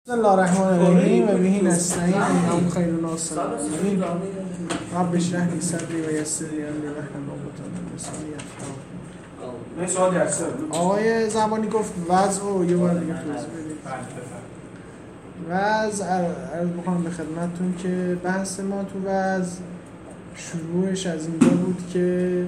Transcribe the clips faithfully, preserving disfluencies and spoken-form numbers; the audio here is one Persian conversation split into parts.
بسم الله الرحمن الرحیم و بهی نستعین اللهم خیر الناس رب اشرح لی صدری و یسر لی امری واحلل عقدة من لسانی یفقهوا. نه سوال درسه. آقای زمانی گفت وضع رو یه بار دیگه توضیح بدید. وضع عرض بکنم به خدمتتون که بحث ما تو وضع شروعش از اینجا بود که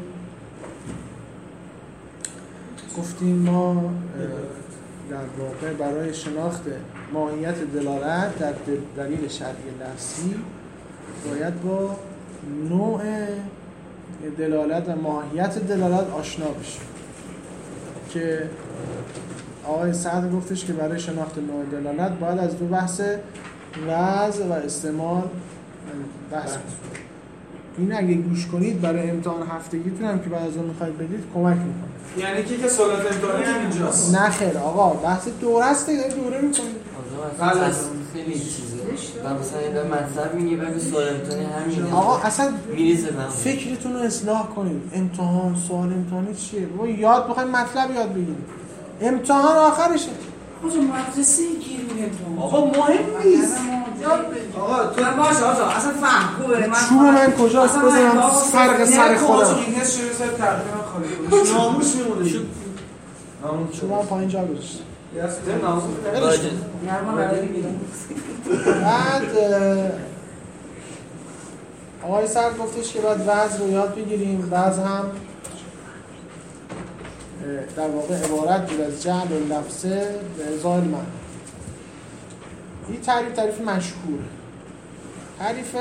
گفتیم ما در واقع برای شناخت ماهیت دلالت در دلیل شرعی لفظی باید با نوع دلالت و ماهیت دلالت آشنا بشیم که آقای سعد گفتش که برای شناخت نوع دلالت باید از دو بحث وضع و استعمال بحث کنید. این اگه گوش کنید برای امتحان هفتگیتون هم که بعد از اون میخواید بدید کمک میکنه. یعنی که که سوالات امتحانی همینجاست. نه خیر آقا بحث دوره است دیگه دوره میکنید. آقا اصلا خیلی چیزه. و مثلا این مطلب میگه بعد سوال امتحانی همین. آقا اصلا میریزه فکرتون رو اصلاح کنید. امتحان سوال امتحانی چیه؟ ما یاد بخواید مطلب یاد بگیرید. امتحان آخرشه. آقا مدرسه گیریم امتحان. آقا مهم نیست. آقا تو باشه آقا اصلا فهم خوبه من چوب من کجاست بزنم فرق سر خودم. این هست شروع سر تقدیم خالی. ناموس میمونه. ناموس چوب من پایین جا گذاشتم. یاسته ناموس. نرما برای میگیرم. بعد آقای سر گفتش که باید وضع رو یاد بگیریم. وضع هم در واقع عبارت بود از جعل لفظه به ازای معنی. این تعریف تعریف مشهوره. تعریف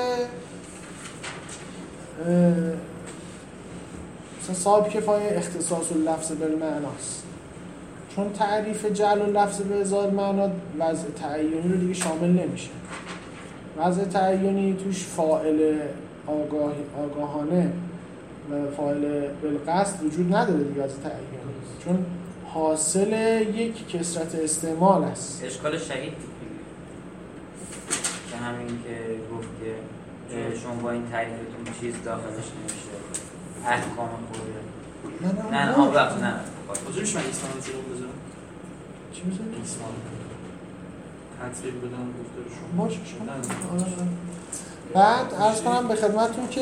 مثلا صاحب کفایه اختصاص اللفظ بالمعناست. چون تعریف جعل اللفظ به ازای معنی وضع تعیینی رو دیگه شامل نمیشه. وضع تعیینی توش فاعل آگاه آگاهانه و فاعل بالقصد وجود نداره دیگه وضع تعیینی. چون حاصل یک کثرت استعمال است. اشکال شهید که همین که گفت که شما با این تعریفتون چیز داخلش نمیشه احکام خوبه نه نه آب وقت نه بزرگش من اسمان رو جلو بزنم چی بزنم؟ اسمان تنصیب بدن گفته رو شما باشه شما بعد عرض کنم به خدمتون که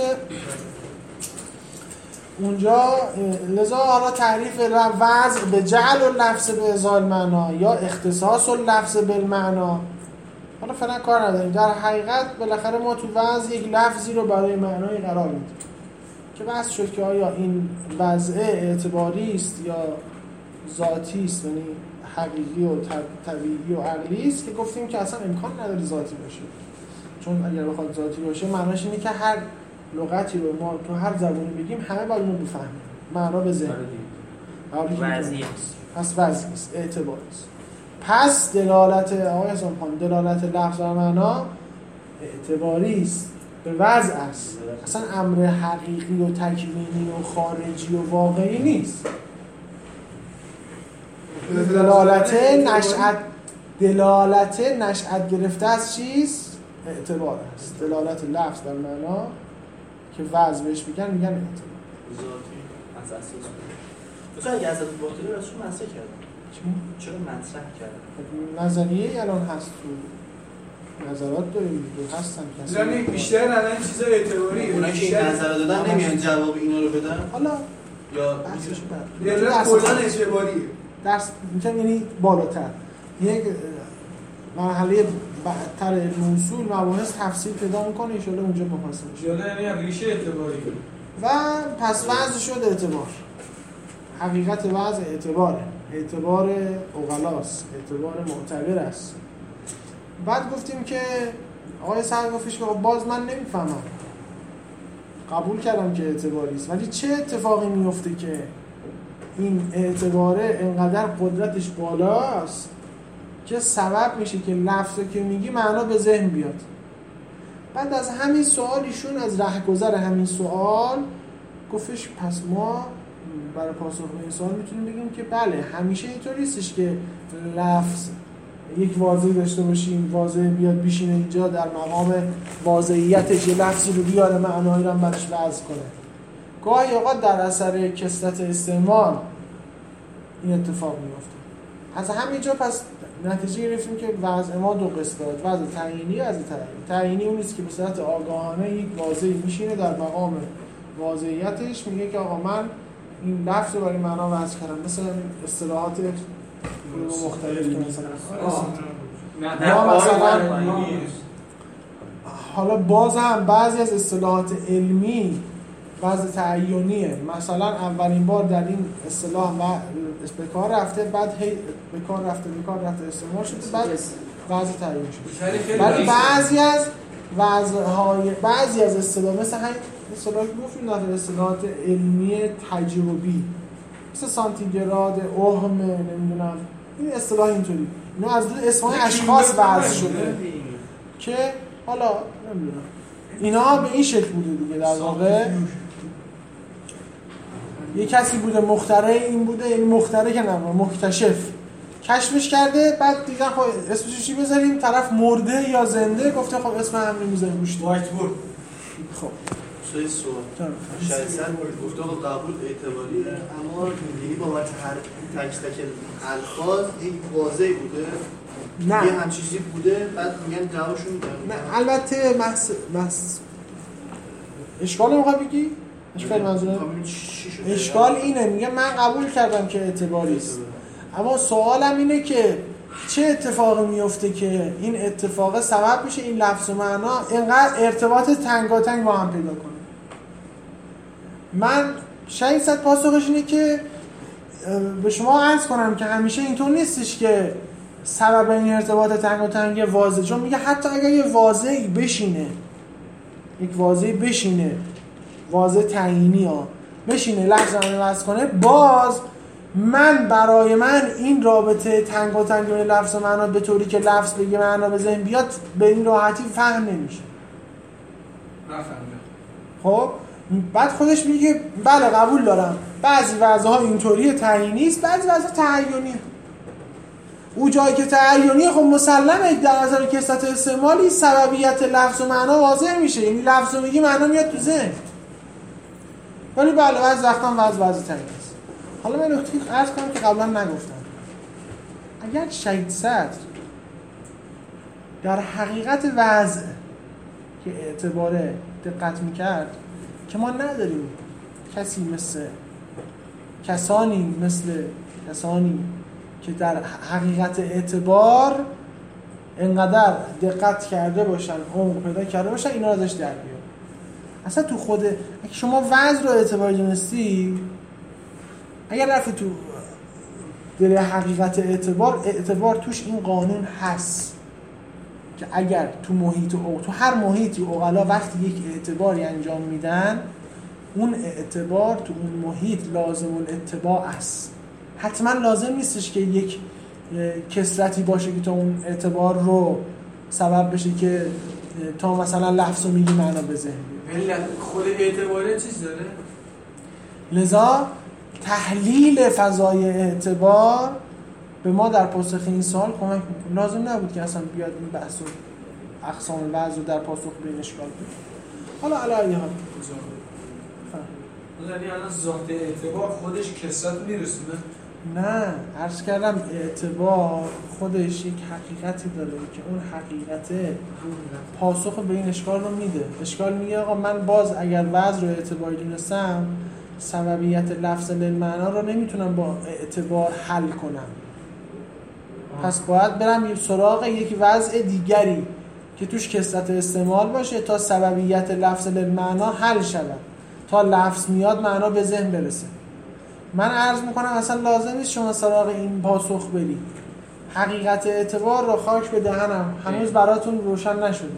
اونجا لذا حالا تعریف وضع به جعل اللفظ به ازای معنا یا اختصاص اللفظ بالمعنا حالا فعلا کار نداریم. در حقیقت بالاخره ما تو وضع یک لفظی رو برای معنای قرار میدیم که بحث شد که آیا این وضع اعتباری است یا ذاتی است، یعنی حقیقی و طبیعی و عقلی است، که گفتیم که اصلا امکان نداره ذاتی باشه. چون اگر بخواد ذاتی باشه معناش اینه که هر لغتی رو ما تو هر زبانی بگیم همه باید اونو بفهمیم. معنا به ذهن وضعی پس وضعی است، اعتباری است. پس دلالت آقای حسن‌خان دلالت لفظ و معنا اعتباری است، به وضع است. اصلا امر حقیقی و تکوینی و خارجی و واقعی نیست. دلالت نشأت دلالت نشأت گرفته از چیست؟ اعتبار است. دلالت لفظ بر معنا که وضع بهش میگن میگن اعتبار. ذاتی از اساس مثلا اگه از باطلی راستش مطرح کردم چرا مطرح کردم نظریه الان هست تو نظرات داریم دو هستن کسی یعنی بیشتر ندارن چیزای اعتباری اونا که این نظر دادن نمیان جواب اینا رو بدن حالا یا یا کلا اعتباریه درس میگم یعنی بالاتر یک مرحله بعدتر موصول مباحث تفسیر پیدا میکنه ان شاءالله اونجا مفصل میشه یعنی ریشه اعتباری و پس وضع شد اعتبار. حقیقت وضع اعتباره، اعتبار عقلاست، اعتبار معتبر است. بعد گفتیم که آقای سعد گفتش که باز من نمیفهمم، قبول کردم که اعتباری است، ولی چه اتفاقی میفته که این اعتباره انقدر قدرتش بالاست که سبب میشه که لفظی که میگی معنا به ذهن بیاد. بعد از همین سوال ایشون از رهگذر همین سوال گفتش پس ما برای پاسخ به این سوال میتونیم بگیم که بله همیشه اینطوری نیستش که لفظ یک واضح داشته باشیم واضح بیاد بشینه اینجا در مقام واضحیتش یه لفظی رو بیاره معنایی رو هم برش وضع کنه. گاهی اوقات در اثر کثرت استعمال این اتفاق میفته. از همینجا پس نتیجه گرفتیم که وضع ما دو قسمت دارد، وضع تعیینی و وضع تعیینی. تعیینی اون نیست که به صورت آگاهانه یک واضحی میشینه در مقام واضحیتش میگه که آقا من این لفظ رو برای معنا وضع کردم، مثل اصطلاحات مختلفی که مثلا یا مثلا حالا باز هم بعضی از اصطلاحات علمی وضع تعیینیه، مثلا اولین بار در این اصطلاح به کار رفته، بعد هی به کار رفته به کار رفته استعمال شده، بعد وضع تعیین شده. ولی بعضی از وضع‌های بعضی از اصطلاح مثل همین اصطلاحی که گفتیم در اصطلاحات علمی تجربی مثل سانتیگراد، اوهم، نمیدونم این اصطلاح اینطوری اینا از روی اسمای اشخاص وضع شده که حالا نمیدونم اینا به این شکل بوده دیگه. در واقع یه کسی بوده مخترع این بوده، یعنی مخترع که نه مکتشف کشفش کرده، بعد دیدن خب اسمش چی بذاریم، طرف مرده یا زنده، گفته خب اسم هم نمیذاریم روش وایت بورد. خب سوی سوال شایستن گفته خب قبول اعتباریه، اما یعنی بابت هر تک تک الفاظ یک واضحی بوده نه یه همچین چیزی بوده، بعد میگن جوابشون میدن. نه البته محس محس اشکال رو میخوای بگی؟ اشکال منظوره؟ اشکال اینه، میگه من قبول کردم که اعتباری است، اما سوالم اینه که چه اتفاقی میفته که این اتفاق سبب میشه این لفظ و معنا اینقدر ارتباط تنگاتنگ با هم پیدا کنه. من شاید صد پاسخش اینه که به شما عرض کنم که همیشه اینطور نیستش که سبب این ارتباط تنگاتنگ واضحه، چون میگه حتی اگر یه واضحی بشینه، یک واضحی بشینه، واضح تعیینی ها بشینه لفظ رو وصل کنه، باز من برای من این رابطه تنگ و تنگ بین لفظ و معنا به طوری که لفظ بگه معنا به ذهن بیاد به این راحتی فهم نمیشه. خب بعد خودش میگه بله قبول دارم بعضی وضعها اینطوری تعیینی است، بعضی وضعها تعیینیه. اون جایی که تعیینیه خب مسلمه در نظر کثرت استعمالی سببیت لفظ و معنا واضح میشه، یعنی لفظ رو میگی معنا میاد تو ذهن. ولی بله بعضی وقتا وضع وضع تعیینی است. حالا من نکته عرض کنم که قبلا نگفتم، اگر شهید صدر در حقیقت وضع که اعتباره دقت میکرد که ما نداریم کسی مثل کسانی مثل کسانی که در حقیقت اعتبار انقدر دقت کرده باشن، عمق پیدا کرده باشن، اینا ازش در بیاد. اصلا تو خود اگه شما وضع رو اعتباری دونستی، اگر رفت تو دل حقیقت اعتبار، اعتبار توش این قانون هست که اگر تو محیط او تو هر محیطی عقلا وقتی یک اعتباری انجام میدن، اون اعتبار تو اون محیط لازم الاتباع است. حتما لازم نیستش که یک کثرتی باشه که تا اون اعتبار رو سبب بشه که تا مثلا لفظ رو میگی معنا به ذهن بیاد. خود اعتباره چیز داره؟ لذا تحلیل فضای اعتبار به ما در پاسخ این سوال کمک میکنه. لازم نبود که اصلا بیاد این بحث و اقسام بعض رو در پاسخ به این اشکال بید. حالا علیه حال یعنی الان ذات اعتبار خودش کثرت میرسونه؟ نه، عرض کردم اعتبار خودش یک حقیقتی داره که اون حقیقته پاسخ به این اشکال رو میده. اشکال میگه آقا من باز اگر وضع رو اعتباری دونستم، سببیت لفظ للمعنا رو نمیتونم با اعتبار حل کنم، پس باید برم سراغ یک وضع دیگری که توش کثرت استعمال باشه تا سببیت لفظ للمعنا حل شود، تا لفظ میاد معنا به ذهن برسه. من عرض میکنم اصلا لازم نیست شما سراغ این پاسخ برید. حقیقت اعتبار رو خاک به دهنم هنوز براتون روشن نشده.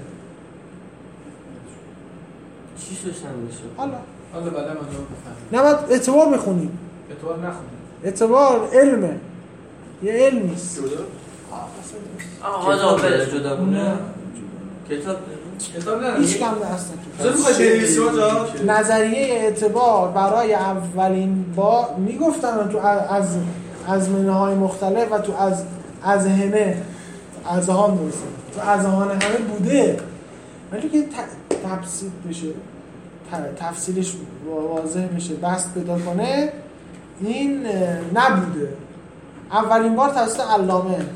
چی روشن نشده؟ حالا حالا بعدا من رو بفهمم. نه باید اعتبار بخونیم. اعتبار نخونیم. اعتبار علمه، یه علم نیست. جدا؟ آقا جدا جدا بونه کتاب کتاب نه هیچ کم هستن. تو میخوای بنویسی آقا؟ نظریه اعتبار برای اولین بار میگفتن تو از ازمنه‌های مختلف و تو از اذهنه اذهان درسته تو اذهان همه بوده، ولی که تفصیل بشه تفصیلش واضح بشه بست پیدا کنه این نبوده. اولین بار توسط علامه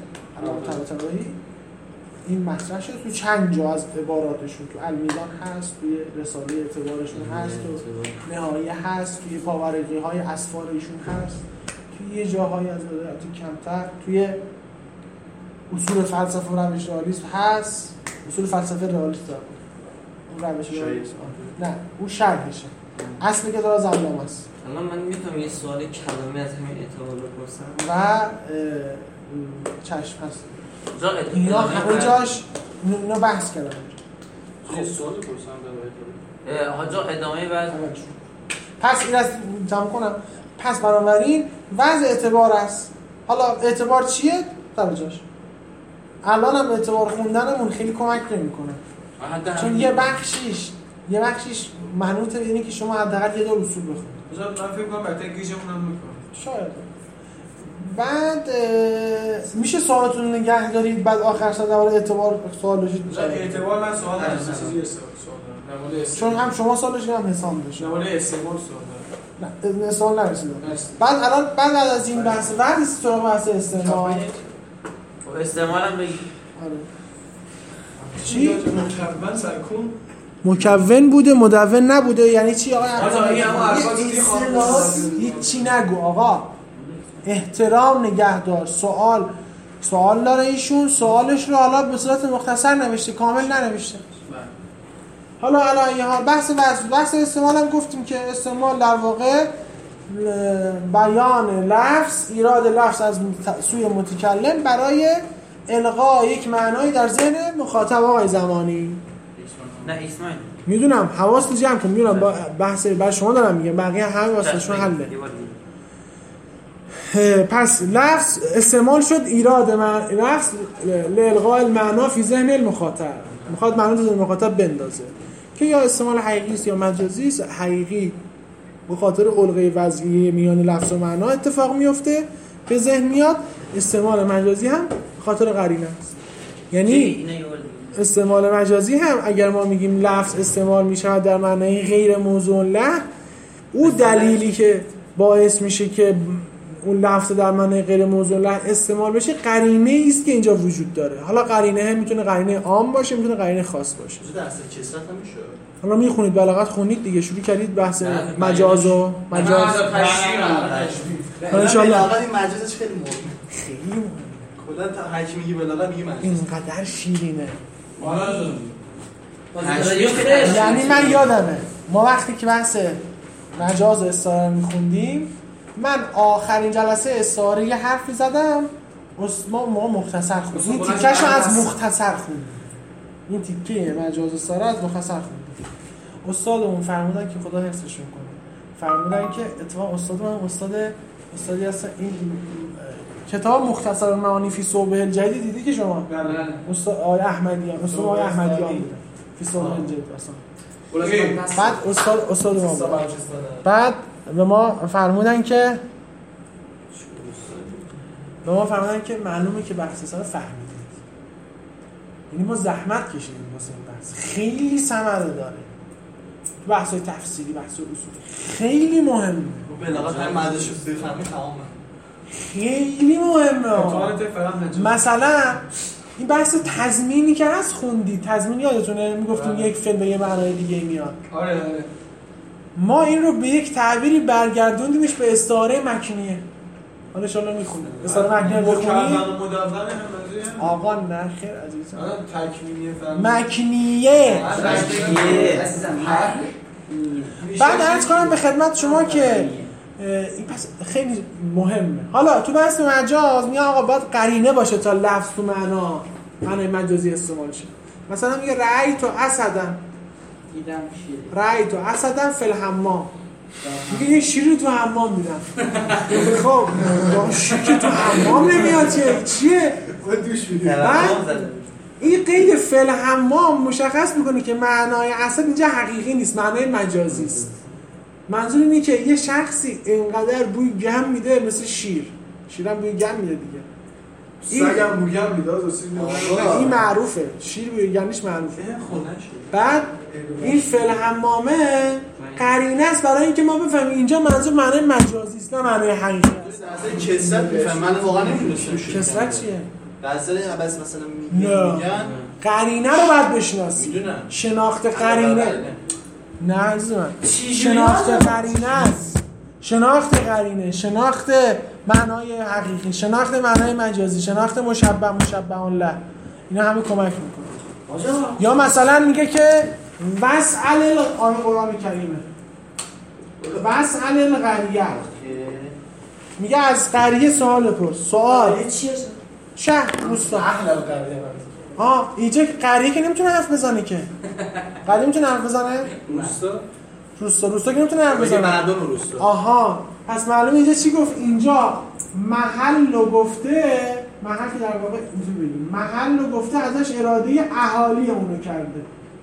طباطبایی این مطرح شد تو چند جا از عباراتشون، تو المیدان هست، توی رساله اعتبارشون هست، تو نهایه هست، توی پاورقی های اسفار ایشون هست، توی یه جاهایی از ادبیات کمتر، توی اصول فلسفه و روش رئالیسم هست. اصول فلسفه رئالیسم داره اون روش رئالیسم نه اون شرحشه، اصلی که داره زمینم هست. الان من میتونم یه سوال کلامی از همین اعتبار بپرسم و چشم هست جا اینا همه جاش اینا بحث کردن. خب سوال پرسیدم در ها جا ادامه بعد پس این از جمع کنم. پس بنابراین وضع اعتبار است. حالا اعتبار چیه؟ در جاش الان هم اعتبار خوندنمون خیلی کمک نمی‌کنه، چون یه بخشیش یه بخشیش منوط به اینه که شما حداقل یه دور اصول بخونید. مثلا من فکر کنم بهتره گیجمون هم میکنه شاید. بعد میشه سوالتون نگه دارید بعد آخر سر درباره اعتبار سوال لوجیک میشه. اعتبار من سوال دارم، چیزی سوال دارم. چون هم شما سوال لوجیک هم حساب میشه. نمونه استعمال سوال دارم. نه سوال نرسیدم. بعد الان بعد از این بحث بعد سراغ بحث استعمال. استعمال هم بگید. آره. چی؟ مکون سرکون مکون بوده مدون نبوده یعنی چی آقا؟ آقا این هم حرفاتی که هیچی نگو آقا. احترام نگهدار. سوال سوال داره ایشون، سوالش رو حالا به صورت مختصر نوشته، کامل ننوشته. حالا الان یه حال بحث بحث استعمال هم گفتیم که استعمال در واقع بیان لفظ، ایراد لفظ از سوی متکلم برای القاء یک معنایی در ذهن مخاطب آقای زمانی. نه اسماعیل میدونم حواستون جمع کن، میدونم با بحث برای شما دارم میگم، بقیه همه واسهشون حله. پس لفظ استعمال شد ایراد من لفظ لالقاء المعنا فی ذهن المخاطب، میخواد معنا رو ذهن مخاطب بندازه که یا استعمال حقیقی است یا مجازی است. حقیقی به خاطر القای وضعی میان لفظ و معنا اتفاق میفته به ذهن میاد، استعمال مجازی هم به خاطر قرینه است. یعنی استعمال مجازی هم اگر ما میگیم لفظ استعمال میشه در معنای غیر موضوع له، او دلیلی که باعث میشه که اون لفظ در معنای غیر موضوع له استعمال بشه قرینه است که اینجا وجود داره. حالا قرینه میتونه قرینه عام باشه، میتونه قرینه خاص باشه. درس کسرت هم میشه. حالا میخونید بلاغت خونید دیگه، شروع کردید بحث مجاز و مجاز تشبیه. ان شاء الله این مجازش خیلی مهمه. خیلی مهمه. کلا تا هر کی میگه بلاغت میگه مجاز. اینقدر شیرینه. والا یعنی من یادمه ما وقتی که بحث مجاز و استعاره میخوندیم، من آخرین جلسه استعاره یه حرفی زدم، ما ما مختصر خوندیم. این تیکه‌شو از مختصر خوندیم. این تیکه مجاز و استعاره از مختصر خوندیم. استادمون فرمودن که خدا حفظشون کنه. فرمودن که اتفاقا استاد من استاد استادی هست این کتاب مختصر المعانی فی صوبه الجدید دیدی که شما؟ بله. استاد آقای احمدیان، استاد آقای احمدیان بود. فی صوبه الجدید اصلا. بعد استاد استاد ما بود. بعد به ما فرمودن که به ما فرمودن که معلومه که بحث سال فهمیدید. یعنی ما زحمت کشیدیم واسه این بحث. خیلی ثمره داره. بحث‌های تفسیری، بحث‌های اصولی خیلی مهمه. بلاغت هم مدرسه بفهمی تمامه. خیلی مهمه. مثلا این بحث تضمینی که هست خوندی، تضمین یادتونه میگفتیم یک فعل به یه معنای دیگه میاد. آره آره. ما این رو به یک تعبیری برگردوندیمش به استعاره مکنیه. حالا ان شاء الله میخونه. استعاره مکنیه بخونی. آقا نه خیر عزیزم. تکمیلیه مکنیه. مکنیه. بعد عرض کنم به خدمت شما که این پس خیلی مهمه. حالا تو بحث مجاز میگه آقا باید قرینه باشه تا لفظ تو معنا معنای مجازی استعمال شه. مثلا میگه رأیت اسدن، دیدم شیر، رأیت اسدن فی الحمام، میگه یه شیری تو حمام دیدم. خب با شیر تو حمام نمیاد چیه چیه دوش میده. این قید فی الحمام مشخص میکنه که معنای اسد اینجا حقیقی نیست، معنای مجازی است. منظور اینه که یه شخصی اینقدر بوی گم میده مثل شیر، شیرم بوی گم میده دیگه، سگم بوی گم میده این معروفه، شیر بوی گمش معروفه. بعد این فعل حمامه قرینه است برای اینکه ما بفهمیم اینجا منظور معنای مجازی است نه معنای حقیقی است. اصلا کسرت میفهم، من واقعا نمیدونستم کسرت چیه؟ غزل عباس مثلا نه. میگن قرینه رو باید بشناسی. میدونم شناخت قرینه نه عزیز من، شناخت قرینه است. شناخت قرینه، شناخت معنای حقیقی، شناخت معنای مجازی، شناخت مشبه مشبه له، اینا همه کمک میکنه. یا مثلا میگه که وسعل آیه قرآن کریمه وسعل القریه، میگه از قریه سوال پرس. سوال چیه؟ شهر روستا اهل القریه. آه اینجا قریه که نمیتونه حرف بزنه که. قریه میتونه حرف بزنه؟ روستا روستا روستا که نمیتونه حرف میگه بزنه. مردم روستا. آها پس معلومه اینجا چی گفت؟ اینجا محل رو گفته، محل که در واقع اینجا بگیم محل رو گفته ازش اراده اهالی اونو کرده.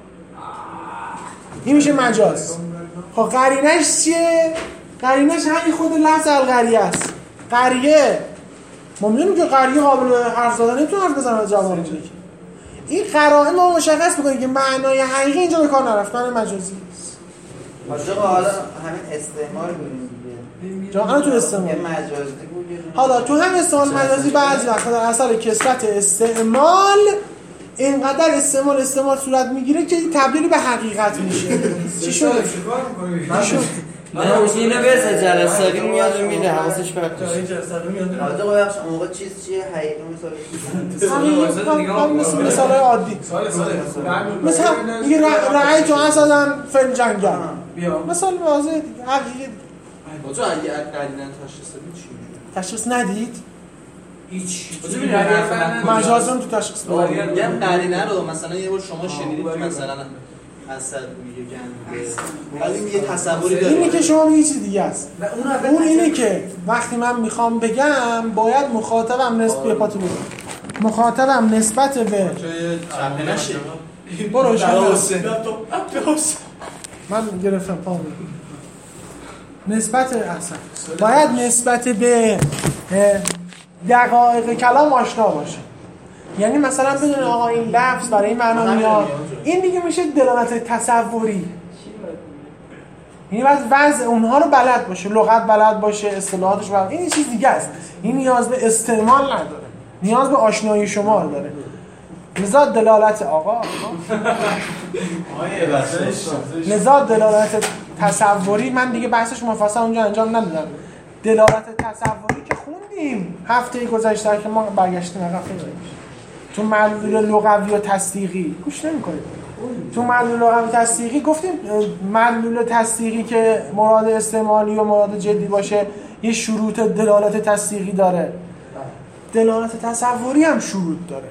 این میشه مجاز. خب قرینش چیه؟ قرینش همین خود لفظ القریه است. قریه ما میدونیم که قریه قابل حرف زدن نمیتونه حرف بزنه جواب بده. این قرائن ما مشخص میکنه که معنای حقیقی اینجا به کار نرفت، معنی مجازی است. آقا حالا همین استعمال بودیم دیگه. جا الان تو استعمال یه مجازی بود. حالا تو هم استعمال مجازی بعضی وقتا در اثر کثرت استعمال اینقدر استعمال استعمال صورت میگیره که تبدیل به حقیقت میشه. چی شده؟ چیکار می‌کنی؟ چی شد؟ نه اینو برسه جلساری میاد و میره حواسش پرت میشه. حالا قبل اون موقع چیز چیه حقیقی مثلا همین مثل مثالای عادی سال سال مثلا میگه رأی تو اصلا فیلم جنگل بیا مثال واضحه دیگه حقیقی. تو اگه قرینه تشخیص بدید چی میشه؟ تشخیص ندید؟ هیچ مجازم تو تشخیص بدید. میگم قرینه رو مثلا یه بار شما شنیدید که مثلا اسد میگه گند ولی یه تصوری داره. اینی که شما میگی چیز دیگه است. اون اینه که وقتی من میخوام بگم باید مخاطبم نسبت به پاتو بگم. مخاطبم نسبت به چپه نشه. برو شما من گرفتم پامو. نسبت احسن باید نسبت به دقایق کلام آشنا باشه. یعنی مثلا بدون آقا این لفظ برای این معنا میاد، این دیگه میشه دلالت تصوری. یعنی باید وضع اونها رو بلد باشه، لغت بلد باشه، اصطلاحاتش بلد. این چیز دیگه است. این نیاز به استعمال نداره، نیاز به آشنایی شما داره. لذا دلالت آقا لذا دلالت تصوری من دیگه بحثش مفصل اونجا انجام ندادم. دلالت تصوری که خوندیم هفته گذشته که ما برگشتیم عقب خیلی تو معلول لغوی و تصدیقی گوش نمی‌کنید. تو معلول لغوی و تصدیقی گفتیم معلول تصدیقی که مراد استعمالی و مراد جدی باشه یه شروط دلالت تصدیقی داره، دلالت تصوری هم شروط داره.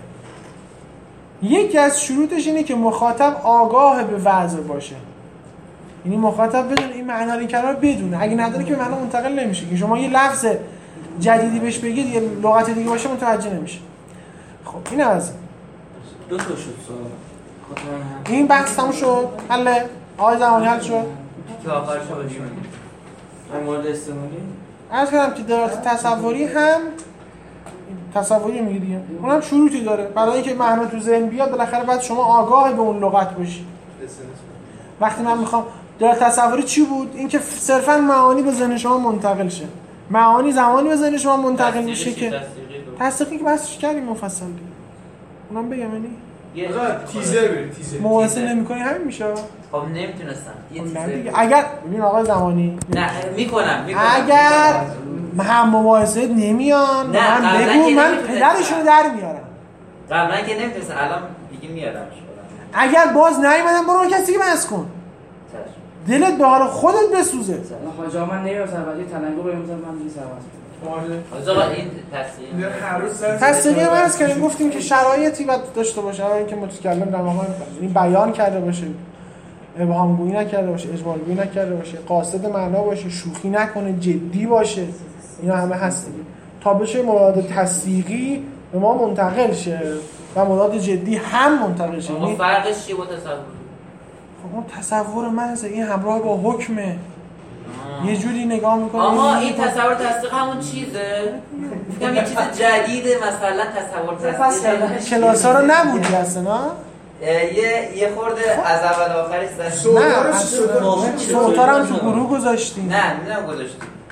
یکی از شروطش اینه که مخاطب آگاه به وضع باشه، یعنی مخاطب بدون این معنی رو بدونه، اگه نداره که به معنی منتقل نمیشه. که شما یه لفظ جدیدی بهش بگید یه لغت دیگه باشه متوجه نمیشه. خب این از دو تا شد سوال. این بحث تموم شد. حل آقای زمانی حل شد که آخرش رو بشونیم در مورد استعمالی عرض کردم که دلالت تصوری هم تصوری میگه دیگه، اون هم شروطی داره. برای اینکه معنا تو ذهن بیاد بالاخره باید شما آگاه به اون لغت باشی. وقتی من میخوام دلالت تصوری چی بود؟ اینکه صرفا معانی به ذهن شما منتقل شه. معانی زمانی به ذهن شما منتقل میشه که تصدیقی که بحثش کردیم مفصل دیگه. اونم بگم یعنی تیزر بریم تیزر مواصل نمی‌کنی همین میشه. خب نمیتونستم یه چیزی اگر ببین آقای زمانی نه میکنم میکنم اگر هم مباحثه نمیان نه، من قبلا بگو که من نمیتونستم. پدرشون در میارم. قبلا که نمیتونستم الان دیگه میارمش خودم. اگر باز نیومدن برو کسی که بس کن دلت به حال خودت بسوزه. آقا جا من نمیرسم ولی تلنگو رو میذارم من دیگه سرواز آقا این تصدیق تصدیقی هم هست که گفتیم که شرایطی باید داشته باشه، برای اینکه متکلم در واقع این بیان کرده باشه، ابهام گویی نکرده باشه، اجمال گویی نکرده باشه، قاصد معنا باشه، شوخی نکنه، جدی باشه. اینا همه هست دیگه تا بشه مراد تصدیقی به ما منتقل شه و مراد جدی هم منتقل شه. اون فرقش چیه با تصور؟ خب اون تصور محض این همراه با حکمه. یه جوری نگاه میکنه آها این تصور تصدیق همون چیزه؟ میگم یه چیز جدیده مثلا تصور تصدیق کلاسا رو نبودی اصلا یه یه خورده از اول آخرش زد. نه صوتارم تو گروه گذاشتی. نه نمیدونم گذاشتی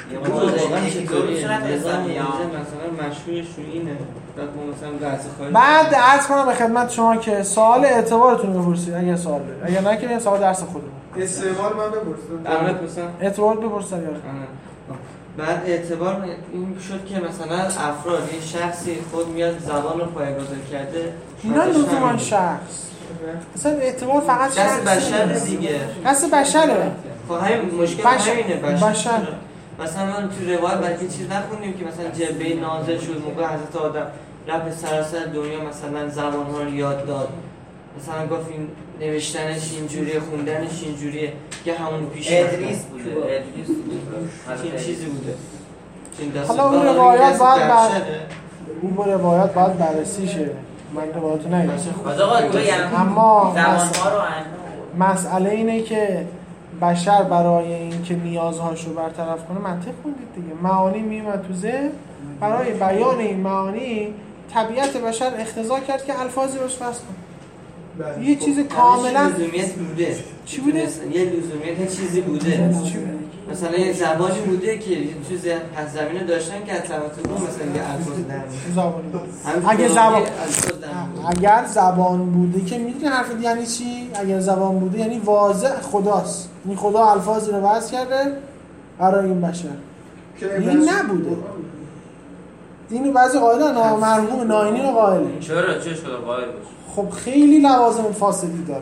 یه موضوع چطوری نظام مثلا مشهورشون اینه بعد ما مثلا قضیه خواهیم بعد عرض کنم به خدمت شما که سوال اعتبارتون رو بپرسید اگر سوال دارید، اگر نه که سوال درس خودمون. استعمال من بپرسم. آره بپرسم. اعتبار بپرسید یا بعد اعتبار این شد که مثلا افراد یه شخصی خود میاد زبان رو پایه‌گذاری کرده اینا لزوما شخص مثلا اعتبار فقط شخص شخص بشر دیگه شخص بشره. خب همین مشکل بشر. همینه بشر. بشر مثلا من تو روایت برای چیز نخوندیم که مثلا جبهه نازل شد موقع حضرت آدم رب سراسر دنیا مثلا زبان‌ها رو یاد داد، مثلا گفت این نوشتنش اینجوریه خوندنش اینجوریه که همون پیش ادریس بوده ادریس بوده این چیزی بوده. حالا اون روایت باید بعد اون روایت باید بررسی شه، من روایت نمیدونم. آقا تو یعنی اما زبان‌ها رو مسئله اینه که بشر برای اینکه نیازهاش رو برطرف کنه منطق خوندید دیگه، معانی میومد تو ذهن، برای بیان این معانی طبیعت بشر اقتضا کرد که الفاظی روش وصل کنه. یه چیز کاملا لزومیت بوده. چی بوده؟ یه لزومیت چیزی بوده. مثلا یه زبانی بوده که تو ذهن پس زمینه داشتن که اطلاعات رو مثلا یه الفاظ در زبانی اگه زبان اگر زبان بوده که میدونی حرف یعنی چی؟ اگر زبان بوده یعنی واضح خداست، این خدا الفاظی رو وضع کرده برای این بشر. این نبوده. اینو بعضی قائلن مرحوم ناینی رو قائله. چرا چه شده قائل باشه؟ خب خیلی لوازم فاسدی داره.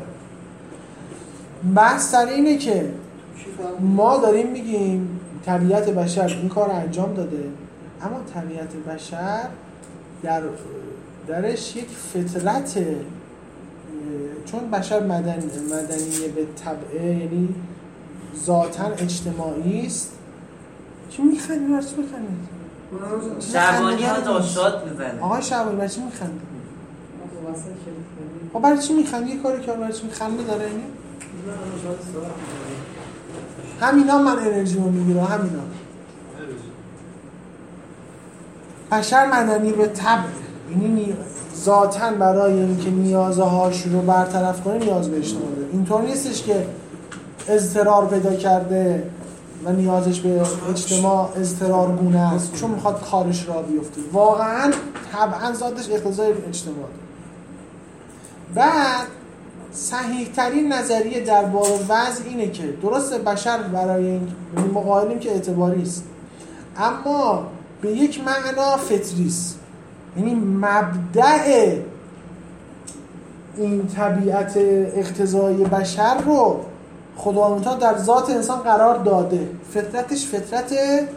بحث سر اینه که ما داریم میگیم طبیعت بشر این کار رو انجام داده، اما طبیعت بشر در درش یک فطرت، چون بشر مدنی مدنیه به طبعه، یعنی ذاتاً اجتماعی است. چی میخندی؟ برای چی میخندید؟ شعبانی ها داشتاد میزنه. آقای شعبانی برای چی میخندی؟ خب برای چی میخندی؟ یه کاری که برای چی میخنده داره اینه؟ همینا من انرژی رو میگیرم، همینا. بشر مدنی به طبع، یعنی ذاتاً برای اینکه نیازهاش رو برطرف کنه نیاز به اجتماع داره. اینطور نیستش که اضطرار پیدا کرده و نیازش به اجتماع اضطرارگونه است چون میخواد کارش را بیفته. واقعاً طبعاً ذاتش اقتضای اجتماع داره. بعد صحیح ترین نظریه در باب وضع اینه که درسته بشر برای این مقایلیم که اعتباری است، اما به یک معنا فطری است. یعنی مبدأ این طبیعت اقتضای بشر رو خداوند در ذات انسان قرار داده. فطرتش فطرت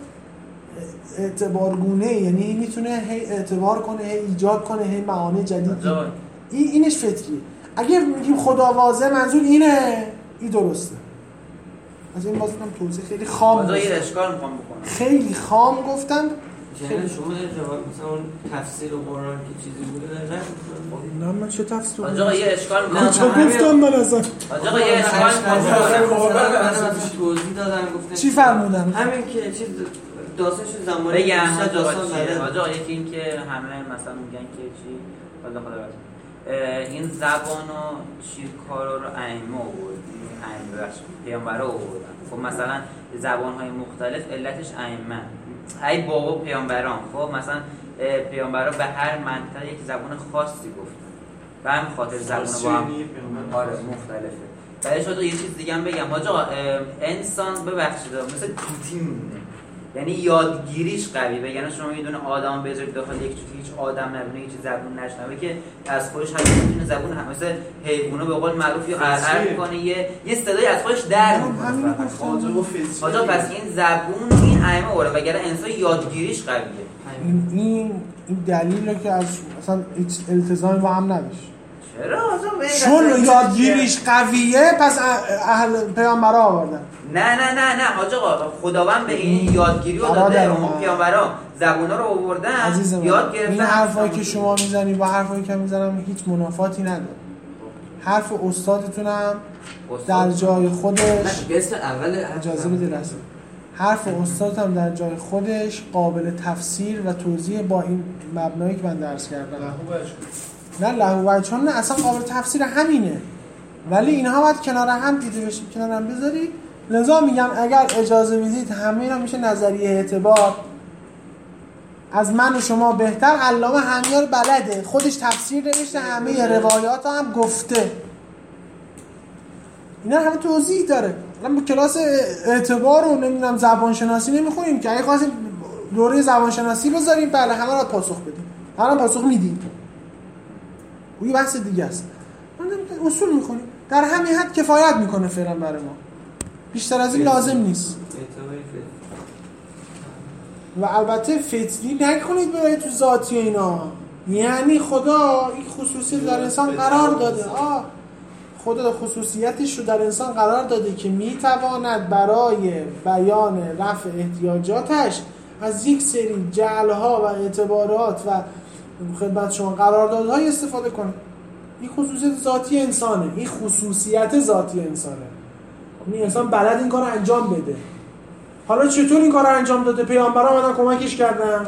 اعتبارگونه، یعنی میتونه هی اعتبار کنه، هی ایجاد کنه، هی معانی جدید. این اینش فطریه. اگه میگیم خدا واضح منظور اینه، این درسته. از این بازم توضیح خیلی خام گفتم. یه اشکال میخوام بکنم. خیلی خام گفتم. یعنی شما جواب مثلا اون تفسیر قرآن که چیزی بوده نه؟ نه من چه تفسیر؟ آقا یه اشکال میخوام. چه گفتم من اصلا؟ آقا یه اشکال میخوام. توضیح دادم گفتن چی فرمودن؟ همین که چیز داستانش زمانی بگم داستان داره. آقا یکی این که همه مثلا میگن که چی خدا خدا بس این زبان و چی کارا رو ائمه آورد، ائمه بخش پیامبرا آوردن. خب مثلا زبان‌های مختلف علتش ائمه، ای بابا پیامبران. خب مثلا پیامبرا به هر منطقه یک زبان خاصی گفتن، به همین خاطر زبان با هم آره مختلفه. بعدش تو یه چیز دیگه هم بگم آقا، انسان ببخشید مثلا توتی میمونه، یعنی یادگیریش قوی. بگن شما یه دونه آدم بذارید داخل یک چیزی هیچ آدم نبینه، هیچ زبون نشنوه که از خودش همین میتونه زبون هم مثل حیوانه به قول معروف یا عرعر میکنه، یه یه صدای از خودش در میکنه. آقا پس این زبون این ائمه اوره، وگرنه انسان یادگیریش قویه. این این این دلیله که از مثلا هیچ التزامی با هم نداشت. چرا چون یادگیریش قویه پس اهل پیامبرا آوردن. نه نه نه نه حاج آقا، خداوند به این یادگیری رو داده، اون پیامبرا زبونا رو آوردن یاد گرفتن. این حرفایی که شما میزنی با حرفایی که میزنم هیچ منافاتی نداره. حرف استادتونم در جای خودش اول اجازه بده رسم. حرف استادتم در جای خودش قابل تفسیر و توضیح با این مبنایی که من درس کردم. نه لهو چون نه اصلا قابل تفسیر همینه، ولی اینها باید کنار هم دیده بشه، کنار هم بذاری لذا میگم اگر اجازه میدید همه اینا میشه نظریه اعتبار. از من و شما بهتر علامه همیار بلده، خودش تفسیر نوشته، همه روایات هم گفته، اینا همه توضیح داره. الان با کلاس اعتبار و نمیدونم زبان شناسی نمیخونیم که اگه خواستیم دوره زبان شناسی بذاریم بله همه را پاسخ بدیم، همه پاسخ میدیم، اون یه بحث دیگه است. من اصول میخونیم در همین حد کفایت میکنه فعلا برای ما، بیشتر از این لازم نیست. و البته فطری نکنید ببرید تو ذاتی اینا، یعنی خدا این خصوصیت در انسان قرار داده، آه خدا خصوصیتش رو در انسان قرار داده که میتواند برای بیان رفع احتیاجاتش از یک سری جعلها و اعتبارات و خدمت شما قراردادهای استفاده کنه. این خصوصیت ذاتی انسانه، این خصوصیت ذاتی انسانه، این انسان بلد این کار رو انجام بده. حالا چطور این کار رو انجام داده؟ پیامبران اومدن کمکش کردن؟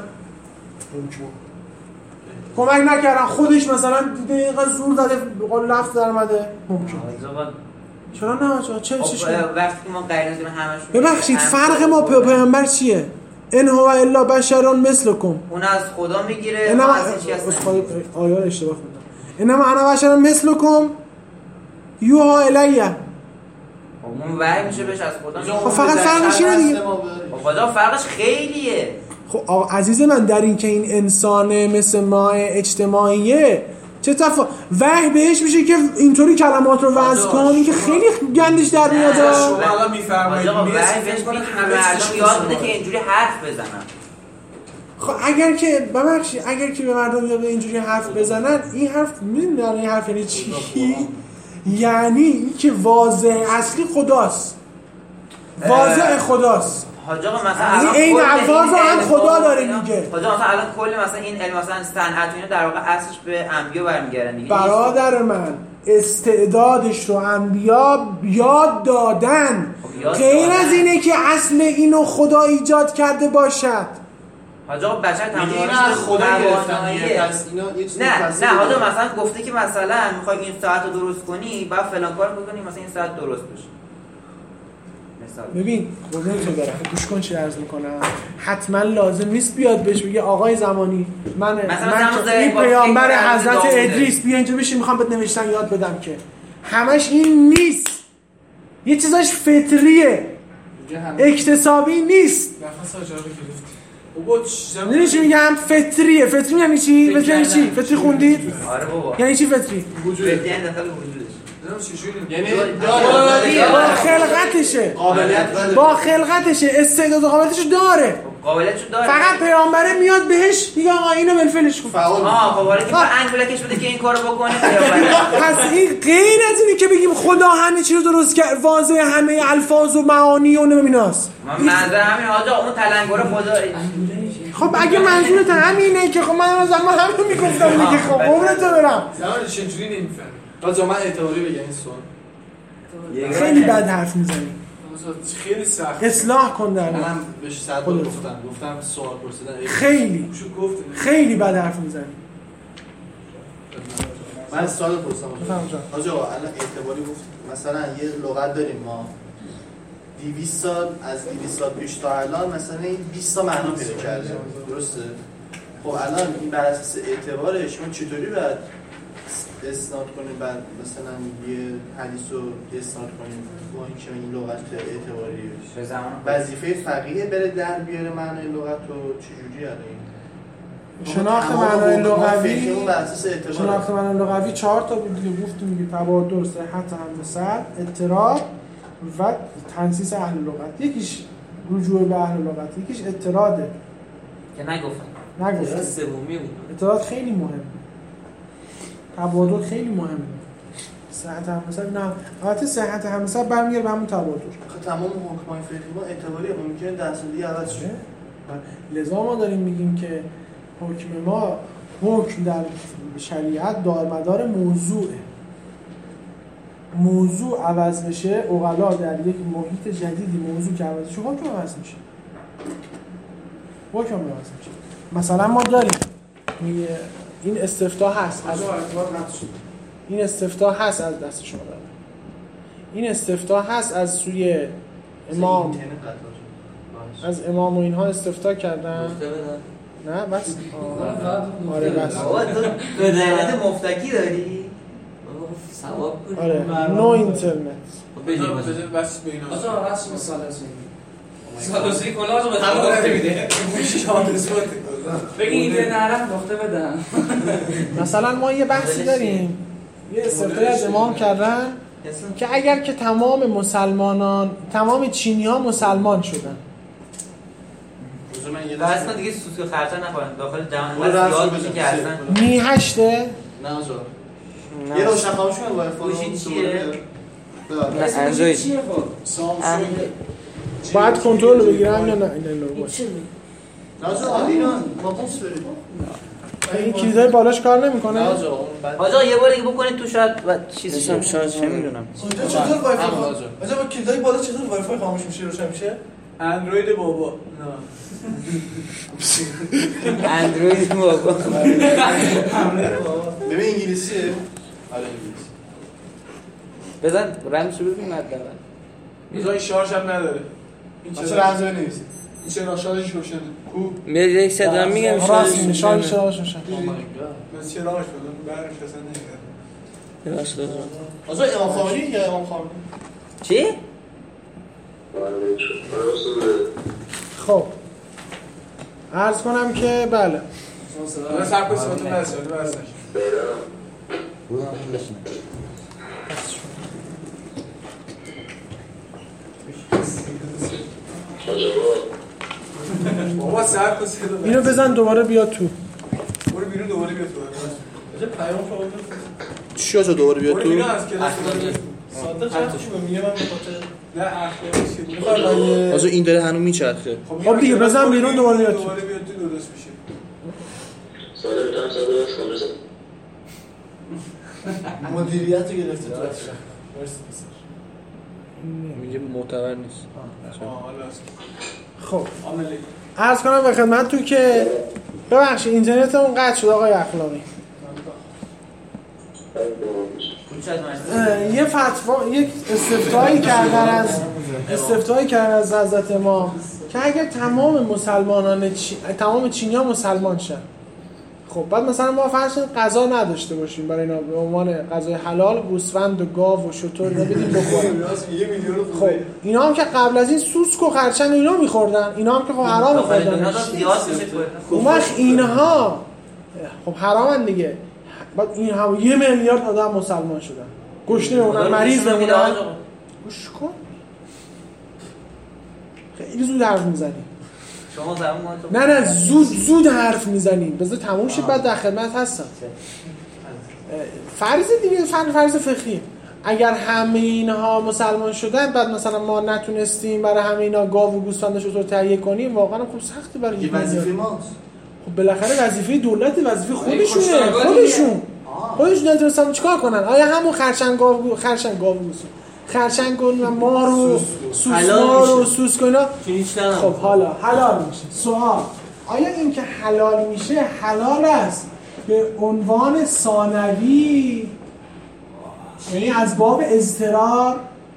کمک نکردن، خودش مثلا دیده اینقدر زور داده قول لفظ در اومده؟ ممکن. چرا نه؟ چرا چه چی شد؟ وقتی ما غیر از این همش ببخشید فرق ما پی پیامبر چیه؟ ان هو الا بشر مثلکم. اون از خدا میگیره، انما از چی هست؟ آیا اشتباه خوندم. انما انا بشر مثلکم یوها الیه. اون وحی میشه بهش از خدا. خب فقط فرقش اینه دیگه. خدا فرقش خیلیه. خب عزیز من در این که این انسانه مثل ما اجتماعیه چه تفا وحی بهش میشه که اینطوری کلمات رو وضع کنی که خیلی گندش در میاد. شما الان میفرمایید وحی بهش میگه مردم یاد بده که اینجوری حرف بزنن. خب اگر که ببخشید اگر که به مردم یاد اینجوری حرف بزنن، این حرف میدونن این حرف یعنی چی؟ یعنی این که واضح اصلی خداست، واضح خداست. حاج آقا مثلا این الفاظ رو هم خدا داره میگه. حاج آقا مثلا الان کل مثلا این علم مثلا صنعت و اینا در واقع اصلش به انبیا برمیگردن دیگه. برادر من استعدادش رو انبیا یاد دادن، غیر از اینه که اصل اینو خدا ایجاد کرده باشد. حاج آقا بشر تمام خدا گرفتن پس اینا یه چیزی نه نه حاج آقا مثلا گفته که مثلا میخوای این ساعت رو درست کنی بعد فلان کار بکنی مثلا این ساعت درست بشه. ببین قربونتون برم گوش کن چی عرض میکنم، حتما لازم نیست بیاد بهش بگه آقای زمانی من من این پیامبر حضرت ادریس بیا اینجا بشین میخوام بهت نوشتن یاد بدم، که همش این نیست. یه چیزاش فطریه، اکتسابی نیست. نفس اجاره گرفت. بابا چی چی میگم؟ فطریه. فطری یعنی چی؟ فطری یعنی چی؟ فطری خوندید؟ آره بابا. یعنی چی فطری؟ وجود داخل وجودش. یعنی با خلقتشه، با خلقتشه، استعداد قابلیتشو داره، قابلیتشو داره، فقط پیامبره میاد بهش میگه آقا اینو بالفعلش کن. آها خب ولی که انگولکش بده که این کارو بکنه پیامبره. پس این غیر از اینه که بگیم خدا همه چی رو درست کرد، واضح همه الفاظ و معانی و نمی‌ناس. من منظور همین آجا اون تلنگر خدا. خب اگه منظورت همینه که خب من از ما همین میگفتم دیگه. خب قربونت برم زمان چجوری نمی‌فهمی؟ آجا من اعتباری بگم این سوال خیلی بد حرف میزنی، خیلی سخت. اصلاح کن در من بهش صد بار گفتم گفتم سوال پرسیدن خیلی خیلی بد حرف میزنی. من سوال پرسیدم آجا الان اعتباری گفت مثلا یه لغت داریم ما دویست سال از دویست سال پیش تا الان مثلا این بیست تا معنا پیدا کرده، درسته؟ خب الان این بر اساس اعتبارش شما چطوری باید اسناد کنیم بعد مثلا یه حدیث رو اسناد کنیم با اینکه این لغت اعتباری به زمان وظیفه فقیه بره در بیاره معنای لغت رو چجوری الان شناخت معنای لغوی بر اساس اعتبار شناخت معنای لغوی چهار تا بود دیگه گفتیم دیگه، تبادر، صحت همسد، اضطراب و تنصیص اهل لغت. یکیش رجوع به اهل لغت، یکیش اضطراده که نگفتم نگفتم سومی بود. اضطراد خیلی مهمه، تبادل خیلی مهمه. صحت همسد نه، البته صحت همسد برمیگره به همون تبادل. تمام حکمای فقهی ما اعتباری ممکنه در اصلی عوض شه. لذا ما داریم میگیم که حکم ما حکم در شریعت دارمدار موضوعه. موضوع عوض بشه، عقلا در یک محیط جدیدی موضوع که عوض بشه حکم عوض میشه. حکم عوض میشه. مثلا ما داریم این استفتاح هست از این استفتاح هست از دست شما دارم. این استفتاح هست از سوی امام از امام و اینها استفتاء کردن. نه بس آره بس بابا تو بدنت مفتکی داری؟ ثواب کنی. آره نو اینترنت. بگیم بس به اینا آجا رسم سالسی سالسی کلاهشو به هم گفته میده بگی ایده نرم گفته بدن. مثلا ما یه بحثی داریم یه استفتای از امام کردن که اگر که تمام مسلمانان تمام چینی ها مسلمان شدن و اصلا دیگه سوسک و خرچه نخورن داخل جهان بس یاد بشه که اصلا می هشته نه آجا یه روشن خاموش کنم وای فای گوشی چیه؟ اندروید سامسونگ باید کنترل بگیرم یا نه نه آجا اینا با پوس برید این کلیدای بالاش کار نمیکنه. آجا آجا یه بار دیگه بکنید تو شاید و چیزی هم شارژ نمیدونم اونجا چطور وای فای آجا با کلیدای بالا چطور وای فای خاموش میشه روشن میشه؟ اندروید بابا اندروید بابا ببین انگلیسیه؟ آره انگلیسی بزن رمزشو ببین حداقل میزان شارژ هم نداره این چه رمز بنویسی؟ این چرا شارژش روشنه کو میاد یک صدا میگم راست میگه شارژ شارژ روشن من چراغش بدم برش اصلا نمیاد راست راست آجا امام خمینی یا امام خمینی؟ چی؟ خب عرض کنم که بله من سر کنم سواتون برسه ولی برسه بابا سر کن صدا اینو بزن دوباره بیا تو برو بیرون دوباره بیا تو آجا پیام شما چی آجا دوباره بیا تو؟ برو بیرون از کلاس صادق چرتش میگه من بخاطر نه اخلاقش آجا این داره هنوز میچرخه خب دیگه بزن بیرون دوباره بیا تو دوباره بیا تو درست میشه ساده بتونم ساده باش کنم مدیریت رو گرفته تو اشرا میگه معتبر نیست خب عرض کنم به خدمتتون که ببخشید اینترنتمون قطع شد آقای اخلاقی یه فتوا یک استفتایی کردن از استفتایی کردن از حضرت امام که اگر تمام مسلمانان چی... تمام چینی‌ها مسلمان شن خب بعد مثلا ما فرض کنیم غذا نداشته باشیم برای اینا به عنوان غذای حلال گوسفند و گاو و شتر اینا بدیم بخورن خب اینا هم که قبل از این سوسک و خرچنگ اینا می‌خوردن اینا هم که خب حرام می‌خوردن اون وقت اینها خب حرامن دیگه بعد این هم یه میلیارد آدم مسلمان شدن گشنه بمونن مریض بمونن گوش کن خیلی زود حرف میزنی شما زمان نه نه زود زود حرف میزنیم بذار تموم شه بعد در خدمت هستم فرض دیگه فرض فقهی اگر همه اینها مسلمان شدن بعد مثلا ما نتونستیم برای همه اینا گاو و گوسفندش رو تهیه کنیم واقعا خب سخته برای این وظیفه ماست خب بالاخره وظیفه دولت وظیفه خودشونه خودشون خودشون نتونستن چیکار کنن آیا همون خرچنگ گاو خرچنگ گاو گوسفند خرچنگ و مار و سوسمار و سوسک و اینا خب حالا حلال میشه سوال آیا این که حلال میشه حلال است به عنوان ثانوی یعنی از باب اضطرار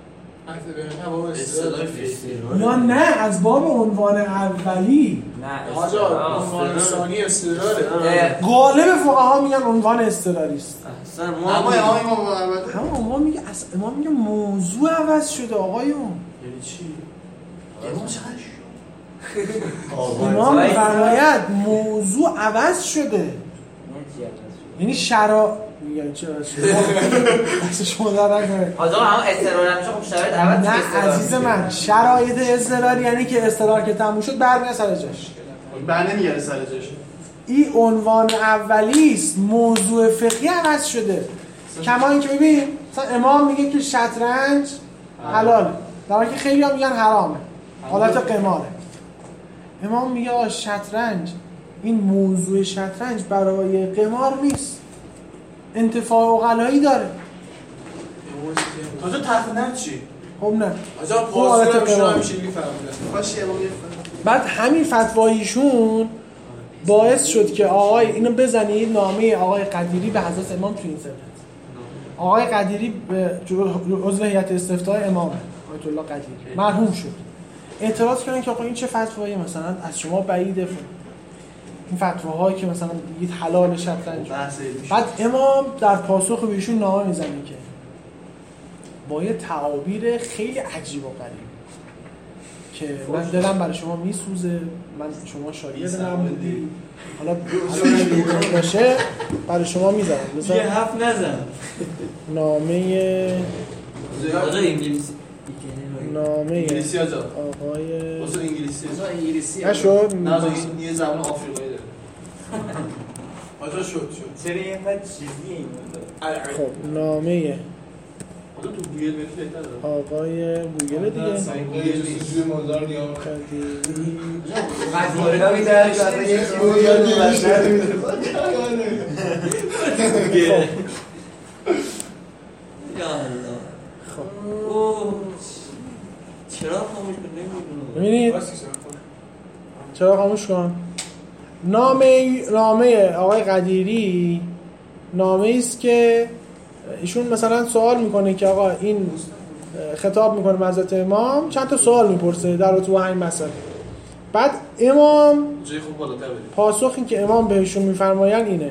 یا نه از باب عنوان اولی نه آجا عنوان ثانی استدلاله غالب فقها میگن عنوان اضطراری است اما امام امام البته اما امام میگه اصلا امام میگه موضوع عوض شده آقایون یعنی چی امام چقدر امام فرماید موضوع عوض شده یعنی شرا میگن چرا اصلا شما در نکنه آجا هم اضطرار نمیشه خب شرایط عوض نه عزیز من شرایط اضطراری یعنی که اضطرار که تموم شد برمیاد سر جاش بر نمیگره سر جاش این عنوان اولی است موضوع فقهی عوض شده کما اینکه ببین مثلا امام میگه که شطرنج حلاله در حالی که خیلی ها میگن حرامه حالت قماره امام میگه آقا شطرنج این موضوع شطرنج برای قمار نیست انتفاع عقلایی داره آجا تفنر چی؟ خب نه آجا پاسور هم شما همیشه میفهمونه باشی امام میفهمونه بعد همین فتواییشون باعث شد که آقای اینو بزنید نامه آقای قدیری به حضرت امام تو اینترنت آقای قدیری به عضو هیئت استفتای امامه آیت الله قدیری مرحوم شد، اعتراض کردن که آقا این چه فتوایی مثلا از شما بعیده، این فتواهایی که مثلا بگید حلال شطرنج. بعد امام در پاسخ به ایشون نامه میزنه که با یه تعابیر خیلی عجیب و غریب که من دلم برای شما میسوزه، من شما شاگرد من بودی، حالا باشه برای شما میذارم. یه حرف نزن. نامه آقای انگلیسی نامه انگلیسی آجا آقای اصلا انگلیسی اصلا انگلیسی نشد؟ نه این یه زبان آفریقایی داره آجا شد شد چرا اینقدر چیزی این بود؟ خب نامه آجا تو گوگل بهت بهتره آقای گوگل دیگه گوگل سوی مولدار نیام قدیری قدیری میدهش گوگل بشنه گوگل یا الله. خب اوه چرا خاموش کن نمیدونم. ببینید چرا خاموش کن. نامه نامه آقای قدیری نامه است که ایشون مثلا سوال میکنه که آقا این خطاب میکنه به حضرت امام، چند تا سوال میپرسه در رابطه با همین مسئله. بعد امام جای خوب بالاتر بریم. پاسخی که امام بهشون میفرمایند اینه،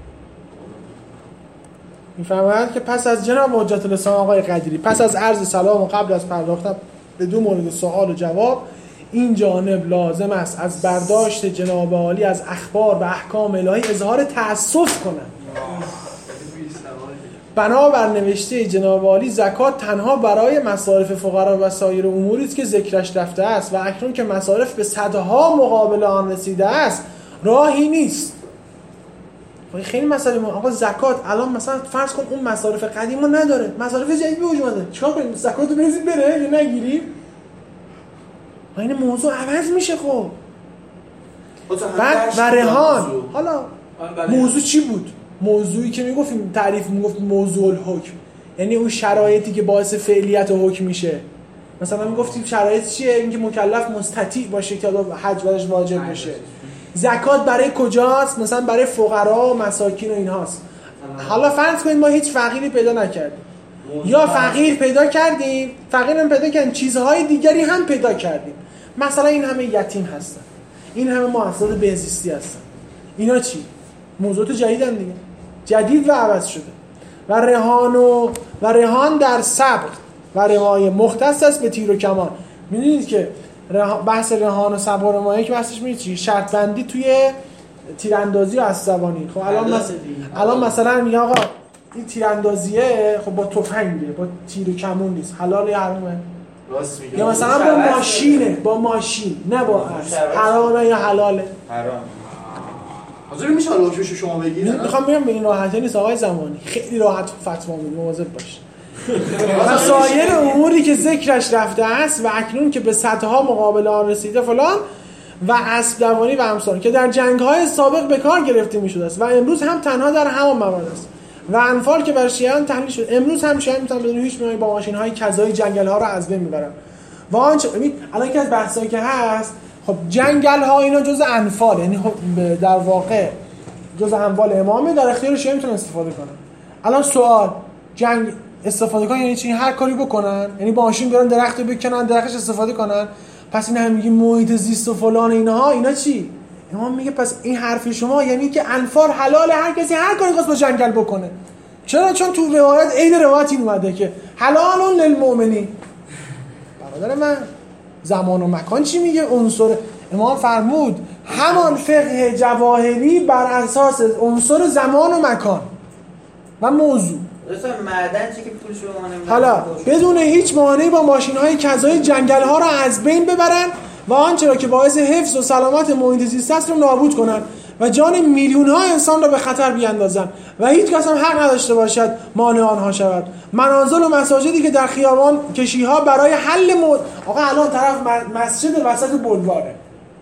میفرمایند که پس از جناب حجت الاسلام آقای قدیری، پس از عرض سلام و قبل از پرداختن به دو مورد سوال و جواب، این جانب لازم است از برداشت جناب عالی از اخبار و احکام الهی اظهار تأسف کنند. بنابر نوشته جناب عالی زکات تنها برای مصارف فقرا و سایر اموری است که ذکرش رفته است و اکنون که مصارف به صدها مقابل آن رسیده است راهی نیست. خیلی مسئله ما آقا زکات الان مثلا فرض کن اون مصارف قدیما نداره، مصارف جدید به وجود اومده، چیکار کنیم؟ زکاتو بریزیم بره یا نگیریم؟ این موضوع عوض میشه. خب بعد و رهان، حالا موضوع چی بود؟ موضوعی که میگفتیم تعریف میگفت موضوع الحکم، یعنی اون شرایطی که باعث فعلیت حکم میشه. مثلا میگفتیم شرایط چیه؟ اینکه مکلف مستطیع باشه که حج برش واجب بشه. زکات برای کجاست؟ مثلا برای فقرا و مساکین و اینهاست. حالا فرض کنید ما هیچ فقیری پیدا نکردیم یا فقیر پیدا کردیم، فقیر هم پیدا کردیم، چیزهای دیگری هم پیدا کردیم، مثلا این همه یتیم هستن، این همه مؤسسات بهزیستی هستن، اینا چی؟ موضوعات جدیدن دیگه، جدید و عوض شده. و رهان و و رهان در صبر و رمایه مختص است به تیر و کمان. میدونید که بحث رهان و صبر و رمایه که بحثش میگه چی؟ شرط بندی توی تیراندازی و اسبانی. خب الان مثلا الان مثلا میگه آقا این تیراندازیه خب با تفنگه، با تیر و کمون نیست، حلال یا حرامه؟ راست میگه. یا مثلا با ماشینه، با ماشین نه با اسب، حرامه یا حلاله؟ حرام. حاضر میشه حکمش شما بگید؟ میخوام بگم به این راحتی نیست آقای زمانی، خیلی راحت فتوا میده، مواظب باش. مسائل اموری که ذکرش رفته است و اکنون که به صدها مقابل آن رسیده فلان و اسب دوانی و امثال که در جنگ‌های سابق به کار گرفته می‌شده است و امروز هم تنها در همان موارد است و انفال که بر شیعیان تحلیل شد، امروز هم شیعیان میتونن بدون هیچ میانی با ماشین‌های کذایی جنگل‌ها رو از بین میبرن. و آنچه ببین الان که از بحثایی که هست، خب جنگل‌ها اینا جزء انفال، یعنی در واقع جزء اموال امامه، در اختیار شیعیان میتونن استفاده کنن. الان سوال جنگ استفاده کنن یعنی چی؟ هر کاری بکنن، یعنی با ماشین برن درخت بکنن، درختش استفاده کنن. پس این هم میگه محیط زیست و فلان اینها، اینا چی؟ امام میگه پس این حرف شما یعنی که انفال حلال، هر کسی هر کاری خواست با جنگل بکنه. چرا؟ چون تو روایت عین روایت این اومده که حلال للمؤمنین. برادر من زمان و مکان چی میگه؟ عنصر امام فرمود همان فقه جواهری بر اساس عنصر زمان و مکان و موضوع. مثلا معدن چی که پول شما نمیدن، حالا بدون هیچ مانعی با ماشین‌های کذایی جنگل‌ها را از بین ببرن و آنچه را که باعث حفظ و سلامت محیط زیست است را نابود کنند و جان میلیون‌ها انسان را به خطر بیاندازند و هیچ کس هم حق نداشته باشد مانع آنها شود. منازل و مساجدی که در خیابان کشی‌ها برای حل مود آقا الان طرف مسجد وسط بلواره،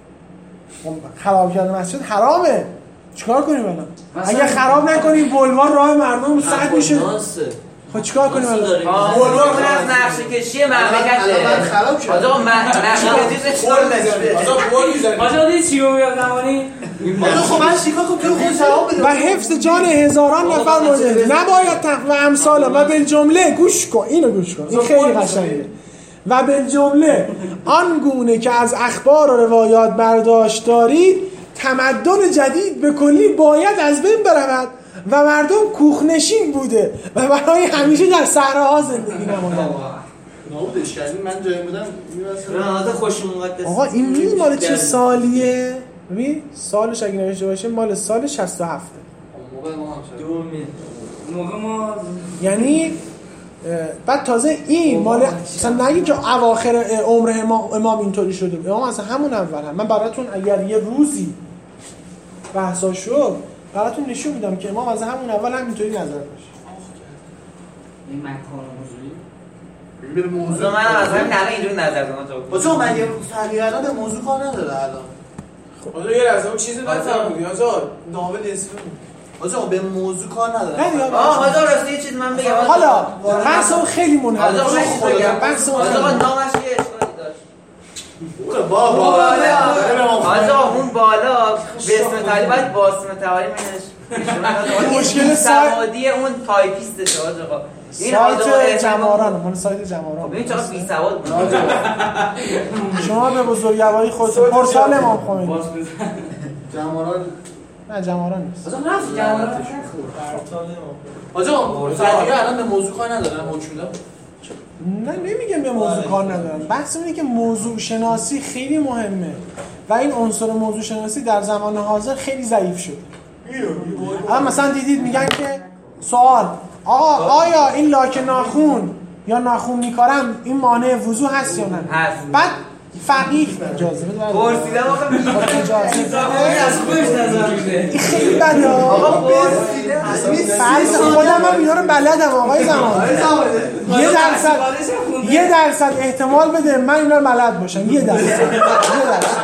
خراب کردن مسجد حرامه، چیکار کنیم الان؟ اگه خراب نکنی بلوار راه مردم سد میشه. خب چیکار کنیم الان؟ بلوار من از نقشه کشی مملکته. من خراب شد. آقا من نقشه کشی چطور نشه؟ آقا بول میزنی. آقا دی چی میگه زمانی؟ آقا خب من چیکار کنم تو خود جواب بده. و حفظ جان هزاران نفر مورد نباید تخ و امثال و بالجمله گوش کن، اینو گوش کن، این خیلی قشنگه. و بالجمله آنگونه که از اخبار و روایات برداشت دارید تمدن جدید به کلی باید از بین برود و مردم کوخنشین بوده و برای همیشه در صحراها زندگی نمودند. نابودش کردیم. من جایی بودم رنازه خوش مقدس. آقا این میدونی مال چه سالیه؟ ببین سالش اگه نوشته باشه مال سال شصت و هفت. موقع ما هم شد. دومی. موقع ما یعنی بعد تازه این مال مثلا نگی که اواخر عمر امام, امام اینطوری شده. امام اصلا همون اول هم. من براتون اگر یه روزی بحثا شد براتون نشون میدم که امام از همون اول هم اینطوری نظر داشت. این مکان موضوعی ببین موضوع من از همین الان اینجوری نظر دارم. بچه‌ها من یه فقیه الان به موضوع کار نداره الان. آجا یه لحظه اون چیزی نفهمیدی آجا ناول اسمی آجا به موضوع کار نداره. آه آجا راستی یه چیز من بگم. حالا بحثم خیلی منحرف. آجا من بگم بحثم آجا نامش یه اشکالی داشت. بابا آجا اون بالا به اسم تعالی باید با اسم تعالی منش مشکل سوادی اون تایپیستشه آجا. سایت جماران من سایت جماران ببین چقدر بی سواد بود. شما به بزرگواری خودتون پورتال امام خمینی جماران نه جماران نیست. آجا رفت جماران آجا فقیه الان به موضوع کار ندارن حکم داد. نه نمیگم به موضوع کار ندارم. بحث اینه که موضوع شناسی خیلی مهمه و این عنصر موضوع شناسی در زمان حاضر خیلی ضعیف شده. اما مثلا دیدید میگن که سوال آقا آیا این لاک ناخون یا ناخون میکارم این مانع وضو هست یا نه؟ هست. بعد فقیه اجازه بده پرسیدم آقا اجازه از خودش نظر میده. این خیلی بده آقا پرسیدم فرض خودم هم اینا رو بلدم آقای زمان یه درصد یه درصد احتمال بده من اینا رو بلد باشم یه درصد یه درصد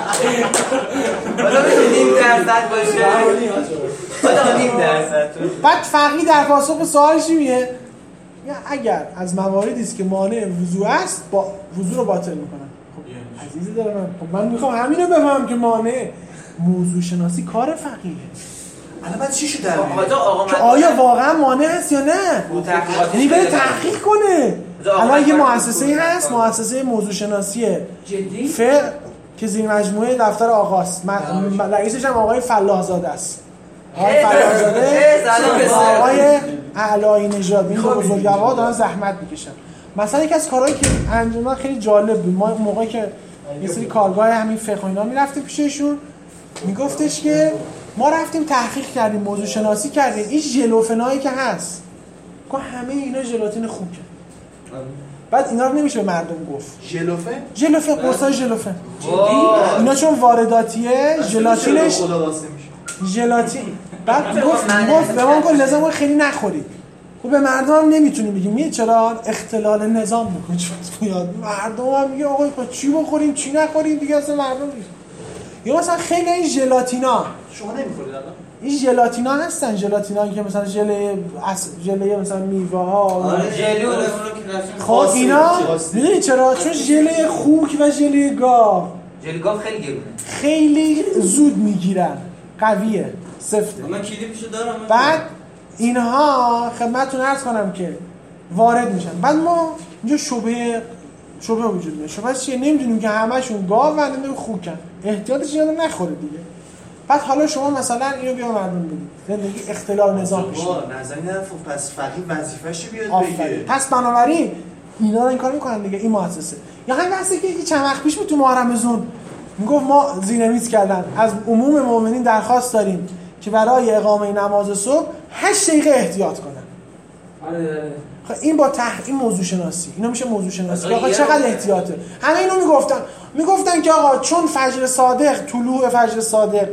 حالا نیم درصد باشه حالا نیم درصد بعد فقیه در پاسخ به سوالش میگه یا اگر از مواردی است که مانع وضو است با وضو رو باطل میکنن. خب عزیزی دارم من خب من میخوام همینو بفهمم که مانع موضوع شناسی کار فقیه. الان بعد چی شده؟ آقا آقا که آیا واقعا مانع هست یا نه؟ یعنی بره تحقیق کنه. الان یه مؤسسه‌ای هست مؤسسه موضوع شناسی جدی فقه که زیر مجموعه دفتر آقاست. رئیسش هم آقای فلاح‌زاده است. آقای فلاح‌زاده آقای اعلایی نژاد این دو بزرگوار دارن زحمت میکشن. مثلا یکی از کارهایی که انجام خیلی جالب بود ما موقعی که یه سری کارگاه همین فقه و اینا میرفتیم پیششون میگفتش که ما رفتیم تحقیق کردیم موضوع شناسی کردیم این ژلوفنایی که هست که همه اینا ژلاتین خوکه. بعد اینا رو نمیشه به مردم گفت. ژلوفن؟ ژلوفن قرصای ژلوفن. اینا چون وارداتیه ژلاتینش ژلاتین بعد گفت گفت به ما گفت لازم خیلی نخورید. خب به مردم هم نمیتونیم بگیم میگه چرا اختلال نظام میکنه میاد مردم هم میگه آقا چی بخوریم چی نخوریم دیگه اصلا مردم نیست. یا مثلا خیلی این ژلاتینا شما نمیخورید الان این ژلاتینا هستن ژلاتینایی که مثلا ژله اص... ژله مثلا میوه ها آره ژلو خب اینا میدونی چرا چون ژله خوک و ژله گاو ژله گاو خیلی گرونه خیلی زود میگیرن قویه سفته. من کلیپشو دارم. بعد اینها خدمتتون عرض کنم که وارد میشن. بعد ما اینجا شبهه شبهه وجود داره. شبهه چیه؟ نمیدونیم که همشون گاو و نمیدونیم خوکن. احتیاطش اینو نخوره دیگه. بعد حالا شما مثلا اینو بیا مردم بگید. زندگی اختلال نظام میشه. نظری نداره پس فقیه وظیفه‌ش بیاد بگه. پس بنابراین اینا رو این کار میکنن دیگه این مؤسسه. یا همین واسه که چند وقت پیش بود تو محرم زون میگفت ما زیرمیز کردن از عموم مؤمنین درخواست داریم که برای اقامه نماز صبح هشت دقیقه احتیاط کنن. آره خب این با تحقیق موضوع شناسی اینا میشه موضوع شناسی که آقا چقدر احتیاطه. همه اینو میگفتن میگفتن که آقا چون فجر صادق طلوع فجر صادق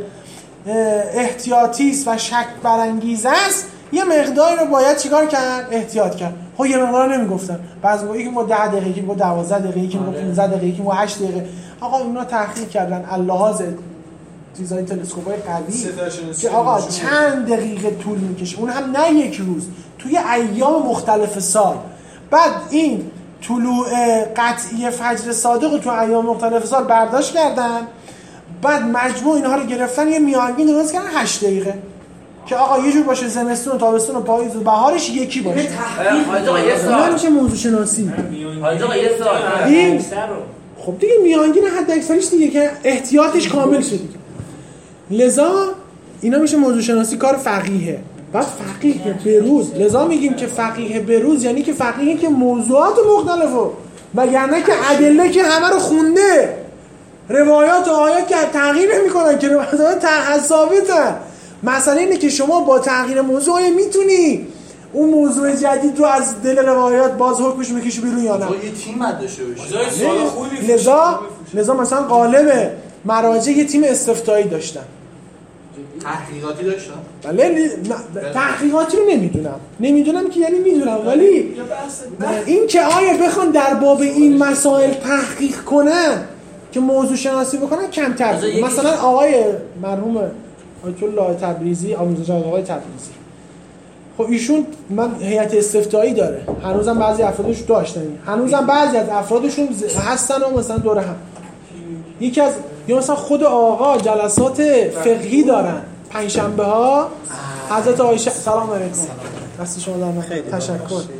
احتیاطی است و شک برانگیز است یه مقداری رو باید چیکار کرد احتیاط کرد. خب یه مقدار نمیگفتن بعضی موقع یکی میگه ده دقیقه یکی میگه دوازده دقیقه یکی میگه پانزده دقیقه یکی میگه هشت دقیقه. آقا اینا تحقیق کردن اللحاظ چیزای تلسکوپای قوی که آقا چند دقیقه طول میکشه اون هم نه یک روز توی ایام مختلف سال. بعد این طلوع قطعی فجر صادق رو توی ایام مختلف سال برداشت کردن بعد مجموع اینها رو گرفتن یه میانگین درست کردن هشت دقیقه. که آقا یه جور باشه زمستون و تابستون و پاییز و بهارش یکی باشه. آقا یه سوال میشه موضوع شناسی. آقا یه سوال این خب دیگه میانگین حد اکثریش دیگه که احتیاطش کامل شد. لذا اینا میشه موضوع شناسی کار فقیهه. بعد فقیه بروز، لذا میگیم که فقیه بروز یعنی که فقیه که موضوعات مختلفه، وگرنه که ادله که همه رو خونده، روایات و آیات که تغییر نمیکنن که روایات ثابتن. مسئله اینه که شما با تغییر موضوع میتونی اون موضوع جدید رو از دل روایات باز حکمش میکشی بیرون یا نه. یه تیم داشته باشه. لذا لذا مثلا غالب مراجع یه تیم استفتایی داشتن. تحقیقاتی داشتن؟ بله تحقیقاتی رو نمیدونم نمیدونم که یعنی میدونم، ولی این که آیا بخوان در باب این مسائل تحقیق کنن که موضوع شناسی بکنن کمتر. مثلا آقای مرحوم آیت الله تبریزی، آموزش آقای تبریزی، خب ایشون من هیئت استفتایی داره، هنوزم بعضی افرادش داشتن، هنوزم بعضی از افرادشون هستن و مثلا دوره هم یکی از یا مثلا خود آقا جلسات فقهی دارن پنجشنبه ها. حضرت عایشه سلام علیکم. دست شما در نخیر. تشکر.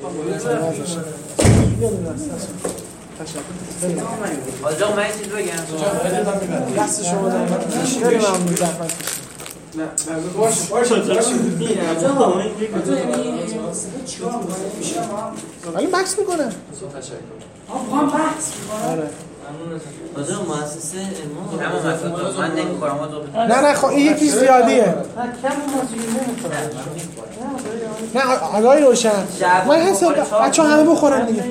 تشکر. آقا من چیز بگم. دست شما در نخیر. خیلی ممنون زحمت کشید. نه باشه باشه باشه ولی بحث میکنه. تشکر. آقا بحث میکنه. آره. آجا مؤسسه امام همون مسئله من نمی‌کنم. نه نه خب این یکی زیادیه. کم نه آقای روشن من حساب بچه‌ها همه بخورن دیگه.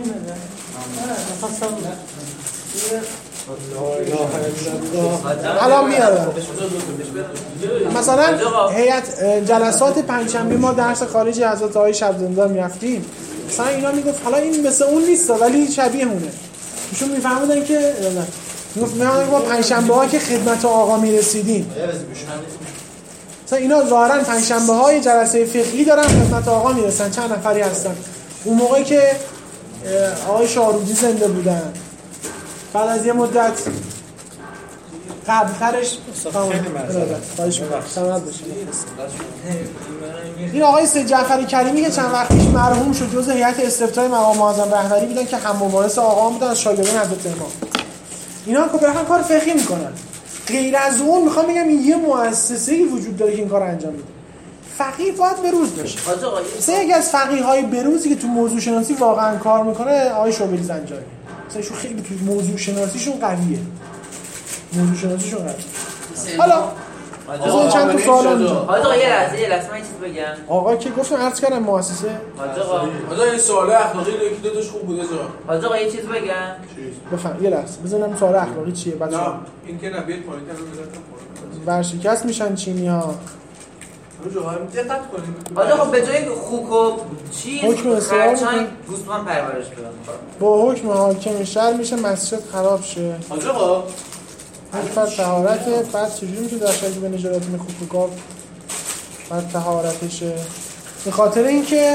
الان میارم. مثلا هیئت جلسات پنجشنبه ما درس خارجی حضرت عایشه عبدالله میرفتیم، مثلا اینا میگفت حالا این مثل اون نیست ولی شبیه اونه. ایشون میفهمودن که میگفت میگن ما پنجشنبه ها که خدمت آقا میرسیدیم، مثلا اینا ظاهرا پنجشنبه های جلسه فقهی دارن خدمت آقا میرسن، چند نفری هستن. اون موقعی که آقای شاروجی زنده بودن، بعد از یه مدت قبلترش این آقای سید جعفری کریمی که چند وقت پیش مرحوم شد، جزء هیئت استفتای مقام معظم رهبری بودن که هم مبارز آقا بودن از شاگردان حضرت امام. اینا که برای کار فقهی میکنن. غیر از اون میخوام بگم یه مؤسسه‌ای وجود داره که این کارو انجام میده. فقیه باید بروز باشه. مثلا یکی از فقیه‌های بروزی که تو موضوع شناسی واقعا کار میکنه آقای شوبری زنجانی. مثلا ایشون خیلی تو موضوع شناسیشون قویه. موضوع شناسیشون قویه. حالا آقا چند تا سوال اونجا. آقا یه لحظه یه لحظه من چیز بگم. آقا که گفتم عرض کردم مؤسسه. آقا آقا این سوال اخلاقی رو یکی دو تاش خوب بوده جا. آقا یه چیز بگم. بفهم یه لحظه بزنم سوال اخلاقی چیه بعد. نه این که نه بیت پایین رو بزنم. ورشکست میشن چینی‌ها. آقا دقت کنید. آقا خب به جای خوک و چیز خرچنگ گوسفند پرورش بدن. با حکم حاکم شهر میشه مسجد خراب شه. آقا نفر طهارت بعد چجوری میشه در شکل به نجارتین خوک و گاو بعد طهارتشه؟ به خاطر اینکه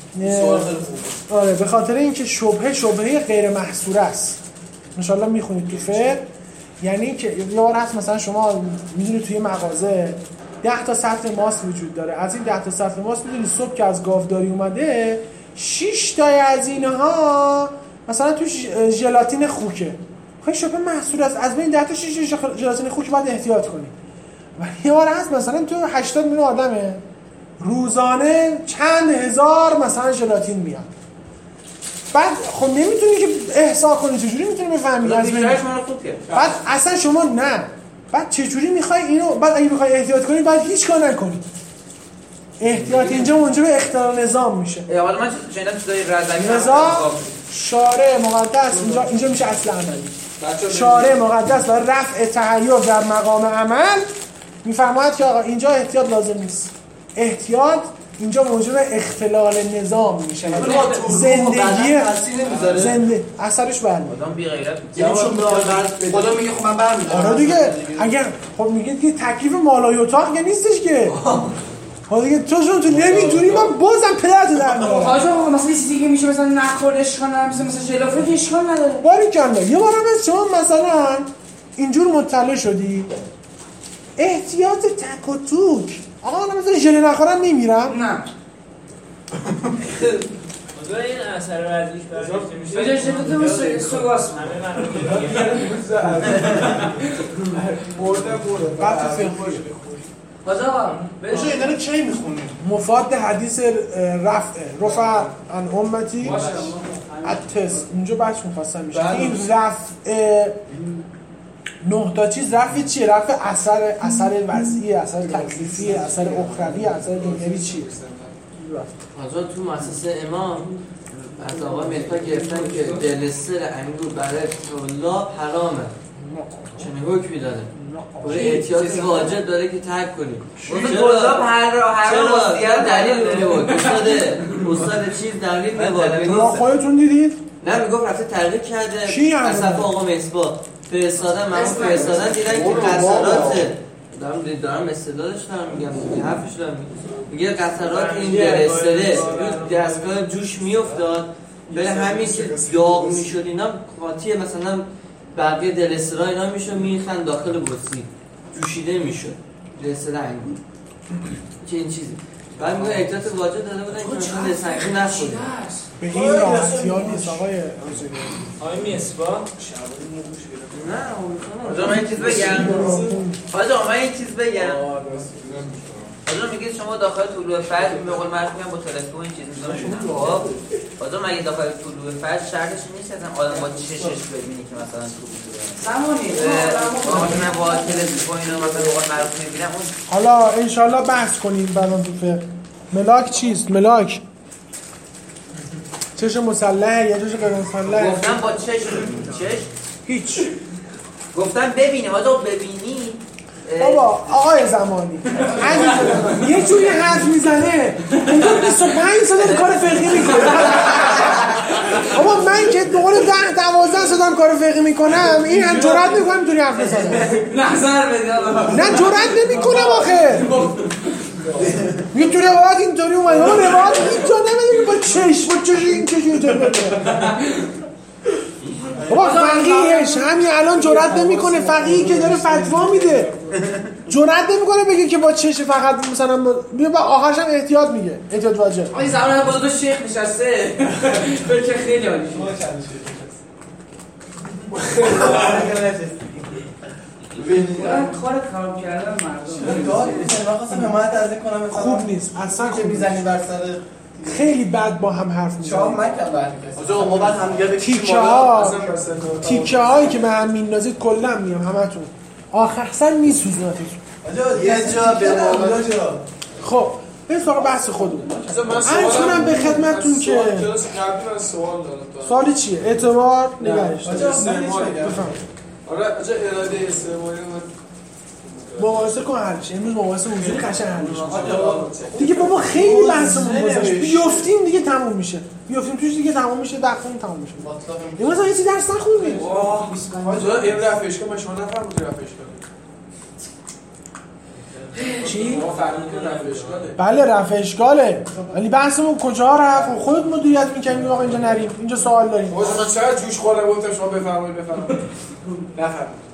آره به خاطر اینکه شبهه شبهه غیر محصوره است. ان شاء الله میخونید تو فقه، یعنی که یه بار هست مثلا شما میدونید توی مغازه ده تا سطل ماست وجود داره، از این ده تا سطل ماست میدونید صبح که از گاوداری اومده شش تا از اینها مثلا توش ژلاتین خوکه. خیلی شبه محصول است، از بین ده تا شش ژلاتین خوک باید احتیاط کنی. ولی یه بار هست مثلا تو هشتاد میلیون آدمه روزانه چند هزار مثلا ژلاتین میاد. بعد خب نمیتونی که احصا کنی، چجوری میتونی بفهمی از بین؟ بعد اصلا شما نه، بعد چجوری میخوای اینو، بعد اگه میخوای احتیاط کنی بعد هیچ کار نکنی. احتیاط اینجا منجر به اختلال نظام میشه. حالا من شنیدم چیزای رضوی نظام شارع مقدس اینجا اینجا میشه اصل عملی. شارع مقدس برای رفع تحیر در مقام عمل میفرماید که آقا اینجا احتیاط لازم نیست. احتیاط اینجا موجب اختلال نظام میشه. زندگی زنده اثرش بله. آدم بی غیرت یعنی چون خدا میگه خب من برمی‌دارم. آره دیگه اگر خب میگه که تکلیف مالای اتاق که نیستش که. حالا دیگه تو چون تو نمیدونی من بازم پدرت در میارم. آقا مثلا چیزی که میشه مثلا نخور اشکال نداره، مثلا مثلا ژلافه که اشکال نداره. باریکلا. یه بارم از شما مثلا اینجور مطلع شدی احتیاط تک و توک آقا من مثلا ژله نخورم میمیرم؟ نه خدا این اثر ورزش برای میشه به جای شکل سوگاس برده برده بعد تو فقه آقا بشه اینا رو کی میخونیم؟ مفاد حدیث رفع رفع عن امتی التس اونجا بچه مفصل میشه این رفع نه تا چیز رفع چیه؟ رفع اثر اثر وضعی، اثر تکلیفی، اثر اخروی، اثر دنیوی چیه؟ حاضر تو مؤسسه امام از آقا مهتا گرفتن که دلستر انگور برای طلاب حرامه چنین حکمی داره برای احتیاط واجب داره که ترک کنیم طلاب هر را هر را وصیت دلیل میبود استاد استاد چیز دلیل میبود خودتون دیدید؟ نه میگفت رفته تحقیق کرده کی از صفحه آقا مصباح فرستادن من فرستادن دیدن که قطرات دارم دارم استدلالش دارم میگم حرفش دارم میگه قطرات این دلستره دستگاه جوش میافتاد به همین که داغ میشد اینا قاطی مثلا بقیه دلسترا اینا میشد میخن داخل بطری جوشیده میشد دلستر انگور چه این چیزی بعد میگه احتیاط واجب داده بودن که مثلا دلسنگی نخوره به این راحتی ها نیست آقای روزگاری آقای مصباح نه آقا من این چیز بگم آقا من این چیز بگم آقا میگه شما داخل طلوع فجر به قول معروف میگن با تلسکوپ این چیز میذارن خب آقا مگه داخل طلوع فجر شرطش نیست اصلا آدم با چشش ببینی که مثلا طلوع زمانی آدم با تلسکوپ اینا مثلا به قول معروف میبینن اون حالا انشالله بحث کنیم برام تو فقه ملاک چیست؟ ملاک چشم مسلح یا چشم غیر مسلح؟ گفتم با چشم چش هیچ گفتم ببینیم آقا ببینی بابا آقای زمانی یه جوری حرف میزنه اون بیست و پنج سال کار فقهی میکنه بابا من که دوقل ده دوازده سالم کار فقهی میکنم این هم جرأت میکنم اینطوری حرف بزنه نظر بده نه جرأت نمیکنم آخه یه تو روایت اینطوری اومد اما روایت اینجا نمیدونی با چشم با چشم این چشم اینطوری بده بابا فقیهش همین الان جرأت نمیکنه فقیهی که داره فتوا میده جرأت نمیکنه بگه که با چشم فقط مثلا بیا با آخرش هم احتیاط میگه احتیاط واجب این زمان با دو شیخ نشسته بلکه خیلی عالی کار خراب کردن مردم خوب نیست اصلا که میزنی بر سر خیلی بد با هم حرف میزنیم چهار من کم برمی کسی آجا ما بعد هم دیگه تیکه ها تیکه هایی که به هم میندازید کلا میام همتون آخر سر میسوزونتون آجا یه جا به موقع جا خب به سراغ بحث خودمون عرض کنم به خدمتتون که کلاس قبلی من سوال دارم سوالی چیه؟ اعتبار نگهش آجا استعمال آره آجا اراده استعمالی مقایسه کن حلش امروز مقایسه حضوری قشنگ حل میشه دیگه بابا خیلی بحثمون گذشت بیافتیم دیگه تموم میشه بیافتیم توش دیگه تموم میشه دقیقاً تموم میشه این مثلا یه چیزی درس نخوندیم آجا این رفعش که شما نفهمید رفعش چی؟ ما فهمیدیم رفع اشکاله بله رفع اشکاله ولی بحثمون کجا رفت خودت مدیریت میکنیم آقا اینجا نریم اینجا سوال داریم آقا شما چرا جوش خوردم گفتم شما بفرمایید بفرمایید نفرمایید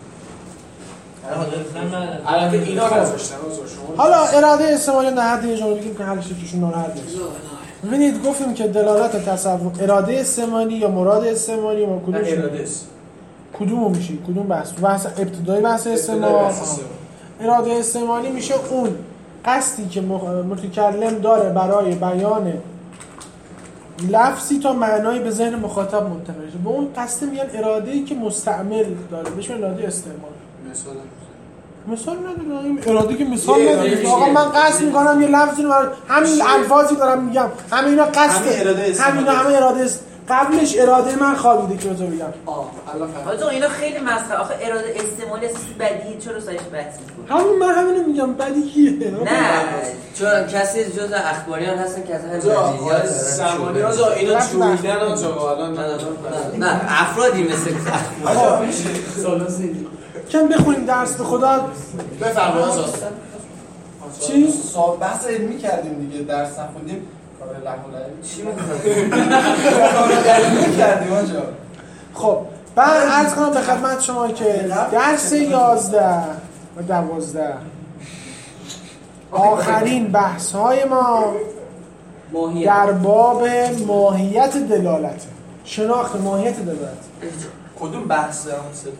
البته اینا نذاشتن حالا اراده استعمالی در حد یه جمله بگیم که حلش توشون ناراحت نیست ببینید گفتیم که دلالت تصور اراده استعمالی یا مراد استعمالی ما کدوم اراده است کدوم میشه کدوم بحث بحث ابتدایی بحث استعمال اراده استعمالی میشه اون قصدی که متکلم داره برای بیان لفظی تا معنایی به ذهن مخاطب منتقل شه به اون قصد میگن اراده‌ای که مستعمل داره بهش میگن اراده استعمال مثلا مثال ندارم اراده که مثال ندارم آقا من قصد میکنم یه لفظی رو همین الفاظی دارم میگم همه اینا قصد همین همه اراده است قبلش اراده من خوابیده که تو بگم آه الله فهمید آقا اینا خیلی مسخره آخه اراده استعمالی اساس بدیهی چرا سرش بحث می‌کنی همون من همینو میگم بدیهیه نه چون کسی جز اخباریان هستن که اصلا بدیهیات زمانی آجا اینا جویدن آجا الان نه افرادی مثل آقا کم بخونیم درس به خدا بفرمایید آجا چی؟ بحث علمی کردیم دیگه درس نخوندیم کار لحولایی چی می‌کنیم؟ علمی کردیم آجا خب بعد عرض کنم به خدمت شما که درس یازده و دوازده آخرین بحث های ما در باب ماهیت دلالت، شناخت ماهیت دلالت. کدوم بحثه اون سه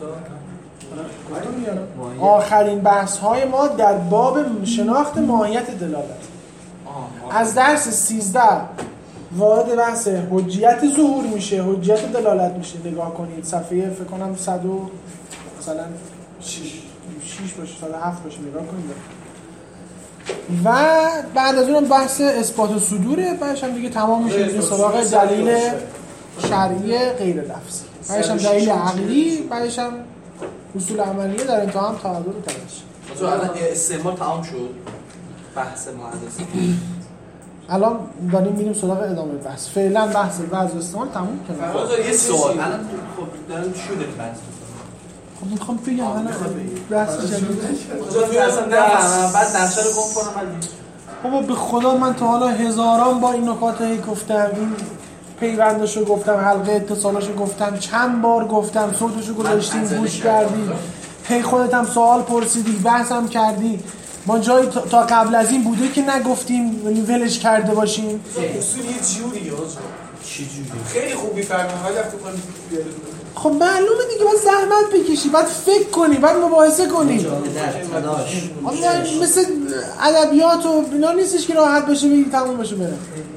تا؟ آخرین بحث های ما در باب شناخت ماهیت دلالت. از درس سیزده وارد بحث حجیت ظهور میشه، حجیت دلالت میشه. نگاه کنید صفحه فکر کنم صد و مثلا شش باشه، صد و هفت باشه، نگاه کنید. و بعد از اونم بحث اثبات و صدوره، بعدش هم دیگه تمام میشه دیگه سراغ دلیل شرعی غیر لفظی، بعدش هم دلیل عقلی، بعدش هم اصول عملیه، در انتها هم تعادل و تراش. تو الان استعمال تمام شد بحث مهندسی. الان داریم میریم سراغ ادامه بحث. فعلا بحث وضع استعمال تموم کردیم. خب یه سوال الان خب داریم چی داریم بحث خب میخوام بگم الان بحث جدید. تو اصلا نفهمم بعد نقشه رو گم کنم من. بابا به خدا من تا حالا هزاران بار این نکات رو گفتم، این پیوندشو گفتم، حلقه اتصالاشو گفتم، چند بار گفتم، صوتشو گذاشتیم گوش کردی، هی خودت هم سوال پرسیدی، بحث هم کردی. ما جایی تا قبل از این بوده که نگفتیم ولش کرده باشیم. اصول یه جوریه آجا. چی جوری؟ خیلی خوبی فرمون ولی وقتی کنیم بیاره. خب معلومه دیگه، باید زحمت بکشی، باید فکر کنی، باید مباحثه کنی. حالا مثل ادبیات و اینا نیستش که راحت بشه بگی تموم بشه بره.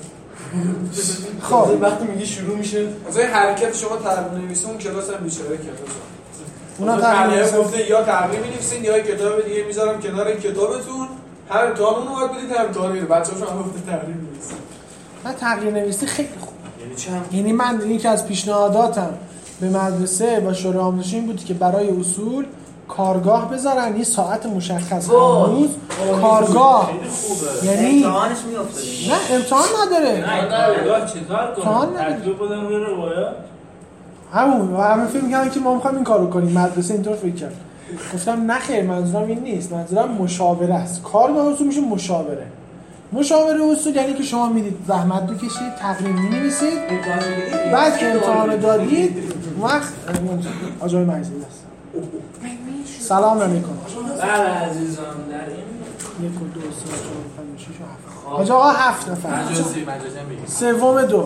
خب وقتی میگی شروع میشه مثلا حرکت شما تقریبا نویسه اون کلاس هم بیچاره کرده. اونا تقریبا گفته یا تقریبا می‌نویسین یا کتاب دیگه میذارم کنار کتابتون، هر امتحان اون رو بدید هر امتحان میره. بچه‌هاشون هم گفته تقریبا می‌نویسن. من تقریر نویسی خیلی خوب. یعنی چند؟ یعنی من یکی از پیشنهاداتم به مدرسه و شورای آموزشی این بود که برای اصول کارگاه بذارن، یه ساعت مشخص روز کارگاه. یعنی امتحانش میافتاد. نه امتحان نداره. نه کارگاه چیکار کنم؟ تکلیف بدم روی روایات. همون و همه فکر می‌کردن که ما می‌خوایم این کارو کنیم. مدرسه اینطور فکر کرد. گفتم نه خیر، منظورم این نیست، منظورم مشاوره است. کارگاه اصول میشه مشاوره. مشاوره اصول یعنی که شما میدید زحمت بکشید، تقریر می‌نویسید، بعد که امتحان دارید وقت آجای مجزی است. سلام علیکم. بله عزیزان، در این یک و دو سه چهار پنج شش و هفت. آجا آقا هفت نفر. مجازی مجازی میگم. سوم دو.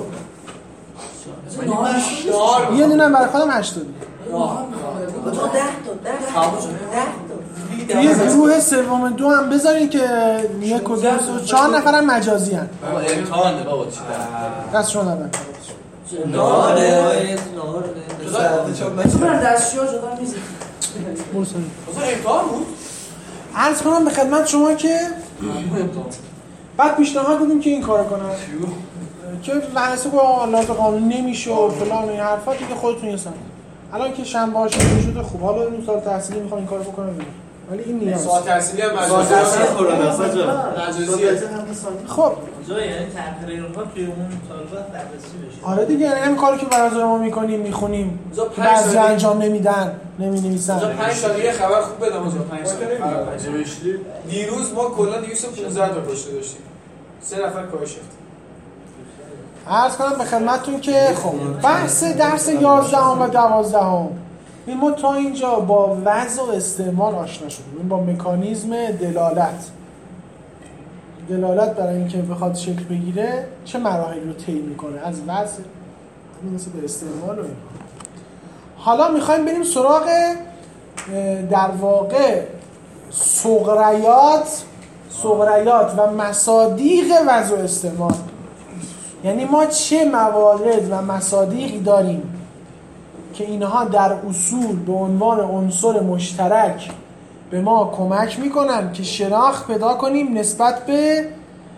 یه دونه برای خودم هشتادی. ده تا ده تا یه گروه سوم دو هم بذارین که یک و دو سه چهار نفرم مجازی هن. بابا امتحانه بابا چی داره؟ دست شما نبن. داره تو من دستشویی جدا میزید. مرسانی. اصلا امتحان بود؟ عرض کنم به خدمت شما که بعد پیشنهاد دادیم که این کارو کنن. که مدرسه گفت آقا لازم قانون نمیشه و فلان این حرفا دیگه خودتون یه سن. الان که شنبه هاش شده خوب، حالا این سال تحصیلی میخوام این کارو بکنم. ولی این نیاز. سال تحصیلی هم مجازی است. مجازی است. خب جا یعنی تقریرها توی اون طالبات بررسی بشه. آره دیگه، یعنی همین کاری که برای ما میکنیم میخونیم بعضی انجام نمیدن نمینویسن. اونجا پنج تا یه خبر خوب بدم اونجا پنج تا. دیروز ما کلا دویست و پانزده تا کشته داشتیم. سه نفر کاهش یافت. عرض کنم به خدمتتون که خب بحث درس یازدهم و دوازدهم این ما تا اینجا با وضع و استعمال آشنا شدیم، با مکانیزم دلالت. دلالت برای اینکه بخواد شکل بگیره چه مراحلی رو طی میکنه، از وضع مثل به استعمال و این. حالا میخوایم بریم سراغ در واقع صغریات صغریات و مصادیق وضع و استعمال. یعنی ما چه موارد و مصادیقی داریم که اینها در اصول به عنوان عنصر مشترک به ما کمک میکنن که شناخت پیدا کنیم نسبت به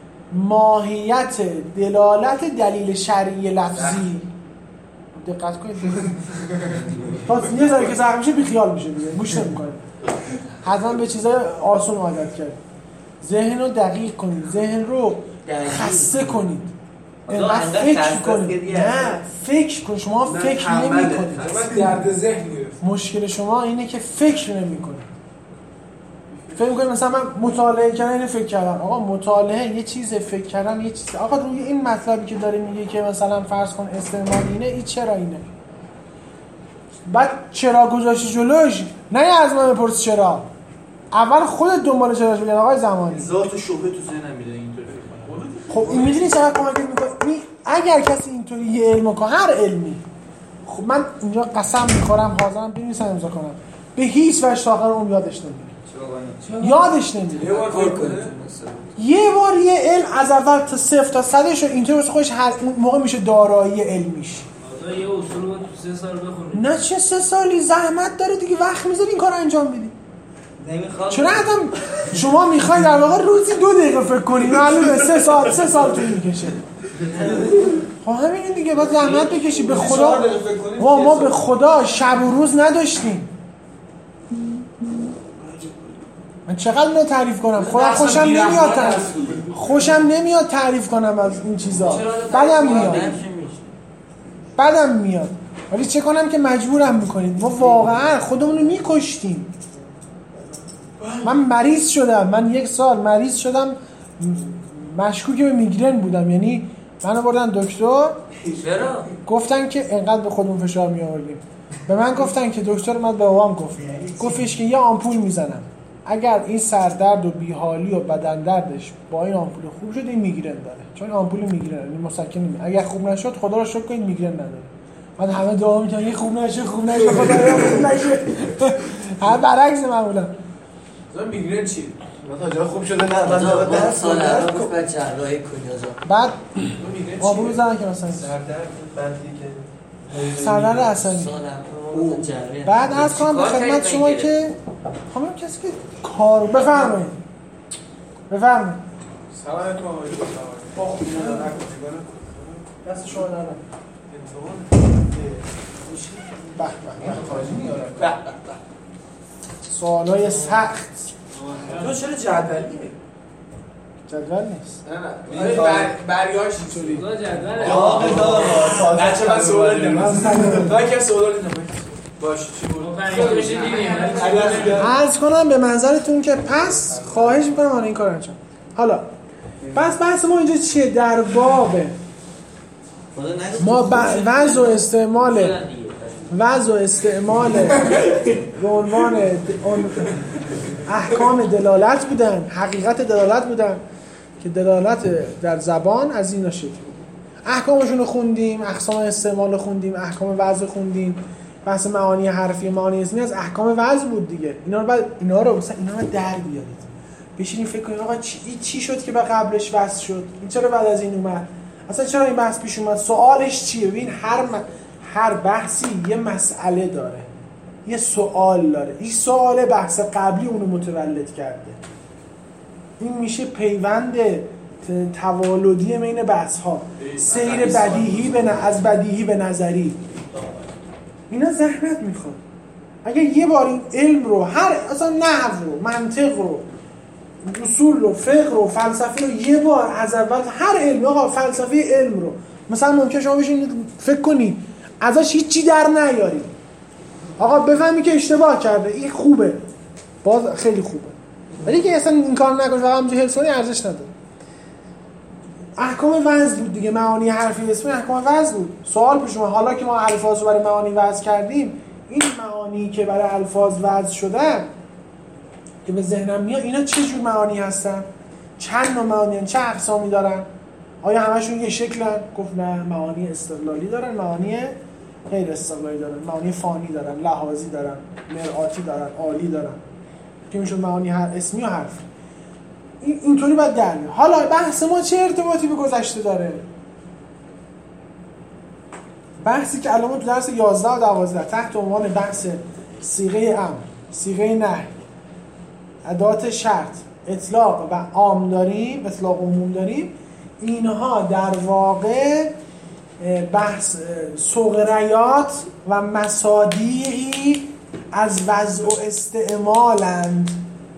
ماهیت دلالت دلیل شرعی لفظی. دقت کنید پس یه ذره که سخت میشه بیخیال میشه دیگه، گوش نمیکنه. حتما به چیزای آسون عادت کرد. ذهن رو دقیق کنید، ذهن رو خسته کنید، اینقدر فکر کنید. نه فکر کنید، شما فکر نمی کنید. درد ذهن گرفت. مشکل شما اینه که فکر نمی کنید. فکر می‌کنید مثلا من مطالعه کردم اینو فکر کردم. آقا مطالعه یه چیزه، فکر کردن یه چیزه. آقا روی این مطلبی که داره میگه که مثلا فرض کن استعمال اینه، این چرا اینه؟ بعد چرا گذاشتی جلوش؟ نه از من بپرس چرا. اول خودت دنبال چراش بگن آقای زمانی ذات و شبهه تو ذهنم میاد اینطوری فکر کنم. خب این میدونی چقدر کمک میکنه؟ اگر کسی اینطوری یه علم کنه، هر علمی، خب من اینجا قسم میخورم حاضرم بنویسم امضا کنم، به هیچ وجه تا آخر عمر یادش نمیره. یادش نمیره. یه بار فکر کنه. یه بار یه علم از اول تا صفر تا صدش رو اینطوری واسه خودش هر موقع میشه دارایی علمیش. آقا یه اصول رو تو سه سال بخونید. نه چه سه سالی زحمت داره دیگه، وقت میذاری این کارو انجام بدی. نمیخواد. چرا آدم شما میخواید در واقع روزی دو دقیقه فکر کنید، معلومه سه سال سه سال طول میکشه. خب همین دیگه، باید زحمت بکشی. به خدا وا ما به خدا شب و روز نداشتیم. من چقدر اینو تعریف کنم، خودم خوشم نمیاد تعریف خوشم نمیاد تعریف کنم از این چیزا، بدم میاد بدم میاد ولی چه کنم که مجبورم میکنید. ما واقعا خودمون رو میکشتیم. من مریض شدم، من یک سال مریض شدم، مشکوک به میگرن بودم، یعنی منو بردن دکتر، گفتن که انقدر به خودمون فشار می آوردیم، به من گفتن که دکتر اومد به بابام گفت گفتش که یه آمپول میزنم، اگر این سردرد و بیحالی و بدن دردش با این آمپول خوب شد این میگرن داره، چون آمپول میگرن این مسکن میگیره، اگر خوب نشد خدا رو شکر کنید میگرن نداره. من همه دعا میکنم یه خوب نشه خوب نشه خدا رو خوب نشه. هر برعکس معمولا. مثلا میگرن چی؟ مثلا جا خوب شده نه من بعد سال اول گفت بعد جراحی کنی آجا. بعد آمپول میزنن که مثلا سردرد بعدی که سردرد عصبی. بعد از کنم به خدمت شما که همون کسی که کار بفرمایید بفرمایید سلام علیکم آقای دست شما دارم سوالای سخت. تو چرا جدولیه؟ جدول نیست. نه نه بر بریاش اینطوری جدوله آقا داره بچه من سوال نمیدونم تا که سوال نمیدونم باشه چی بود؟ عرض کنم به منظرتون که پس خواهش میکنم آن این کار انجام. حالا پس بحث ما اینجا چیه؟ در باب ما وضع و استعمال وضع و استعمال به عنوان احکام دلالت بودن، حقیقت دلالت بودن که دلالت در زبان از اینا شکل بود. احکامشون رو خوندیم، اقسام استعمال رو خوندیم، احکام وضع خوندیم، بحث معانی حرفی معانی اسمی از احکام وضع بود دیگه. اینا رو بعد اینا رو مثلا اینا رو در بیارید. بشینید فکر کنید آقا چی چی شد که به قبلش وضع شد؟ این چرا بعد از این اومد؟ اصلا چرا این بحث پیش اومد؟ سوالش چیه؟ ببین هر م... هر بحثی یه مسئله داره. یه سوال داره. این سوال بحث قبلی اونو متولد کرده. این میشه پیوند توالدی بین بحث ها. سیر بدیهی به ن... از بدیهی به نظری. اینا زحمت میخواد. اگه یه بار این علم رو هر اصلا نحو رو، منطق رو، اصول رو، فقه رو، فلسفه رو یه بار از اول هر علم، آقا فلسفه علم رو مثلا ممکن شما بشین فکر کنید ازش هیچی در نیارید. آقا بفهمی که اشتباه کرده، این خوبه. باز خیلی خوبه. ولی که اصلا این کار نکنی فقط همینجوری حفظ کنی ارزش نداره. احکام وضع بود دیگه، معانی حرفی اسمی احکام وضع بود. سوال پیش اومد حالا که ما الفاظ رو برای معانی وضع کردیم، این معانی که برای الفاظ وضع شدن که به ذهنم میاد اینا چه جور معانی هستن؟ چند نوع معانی هستن؟ چه اقسامی دارن؟ آیا همشون یه شکلن؟ گفت نه، معانی استقلالی دارن، معانی غیر استقلالی دارن، معانی فانی دارن، لحاظی دارن، مرآتی دارن، عالی دارن که میشون معانی هر اسمی و حرفی. این اینطوری باید در بیاد. حالا بحث ما چه ارتباطی به گذشته داره؟ بحثی که الان تو درس یازده و دوازده تحت عنوان بحث صیغه امر، صیغه نهی، ادات شرط، اطلاق و عام داریم، اطلاق عموم داریم، اینها در واقع بحث سغریات و مصادیقی از وضع و استعمالند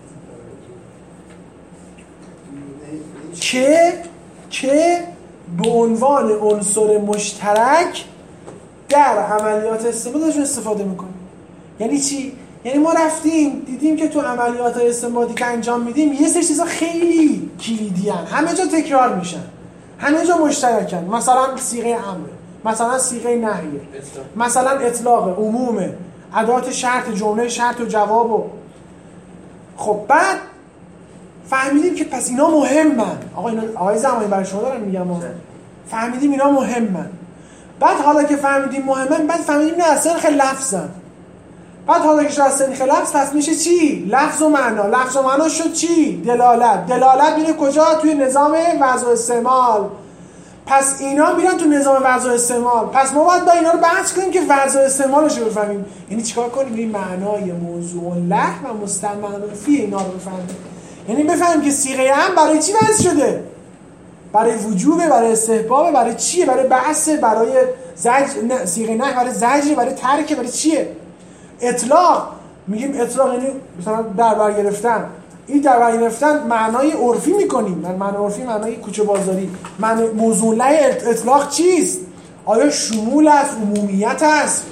که که به عنوان عنصر مشترک در عملیات استنباطشون استفاده میکنیم. یعنی چی؟ یعنی ما رفتیم دیدیم که تو عملیات استنباطی که انجام میدیم یه سری چیزا خیلی کلیدی ان، همه جا تکرار میشن، همه جا مشترکن. مثلا صیغه امره، مثلا صیغه نهیه، مثلا اطلاق عمومه، ادات شرط، جمله شرط و جواب و خب بعد فهمیدیم که پس اینا مهمن. آقا اینا آقای زمانی برای شما دارم میگم ما فهمیدیم اینا مهمن. بعد حالا که فهمیدیم مهمن، بعد فهمیدیم نه اصلا خیلی لفظن. بعد حالا که شد اصلا خیلی لفظ، پس میشه چی؟ لفظ و معنا. لفظ و معنا شد چی؟ دلالت. دلالت میره کجا؟ توی نظام وضع و استعمال. پس اینا میرن تو نظام وضع و استعمال. پس ما باید با اینا رو بحث کنیم که وضع و استعمالش رو بفهمیم. یعنی چیکار کنیم؟ این معنای موضوع له و مستعمل فی اینا رو بفهمیم. یعنی بفهمیم که صیغه ام برای چی وضع شده؟ برای وجوبه، برای استحبابه، برای چیه؟ برای بحثه، برای زجر، نه صیغه نه برای زجر، برای ترکه، برای چیه؟ اطلاق. میگیم اطلاق یعنی مثلا در بر گرفتن. این در بر گرفتن معنای عرفی میکنیم. من معنای عرفی معنای کوچه بازاری. معنی موضوع له اطلاق چیست؟ آیا شمول است، عمومیت است،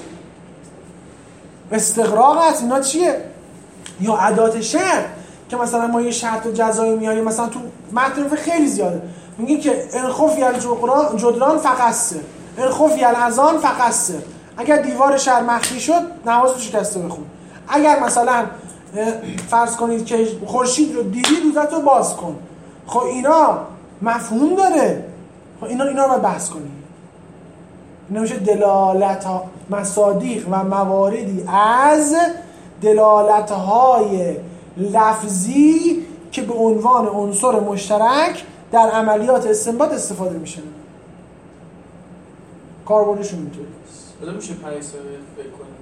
استغراق است؟ اینا چیه؟ یا ادات شرط که مثلا ما یه شرط جزایی میاریم، مثلا تو متن خیلی زیاده میگیم که ان خفی الجدران فقصر، ان خفی الاذان فقصر. اگر دیوار شهر مخفی شد نماز رو شکسته بخون. اگر مثلا فرض کنید که خورشید رو دیدی روزت رو باز کن. خب اینا مفهوم داره. خب اینا اینا رو بحث کنیم. اینا میشه دلالت ها، مصادیق و مواردی از دلالت های لفظی که به عنوان عنصر مشترک در عملیات استنباط استفاده میشه. کاربردشون اینطوری است. بذار میشه پنج ثانیه فکر کنیم.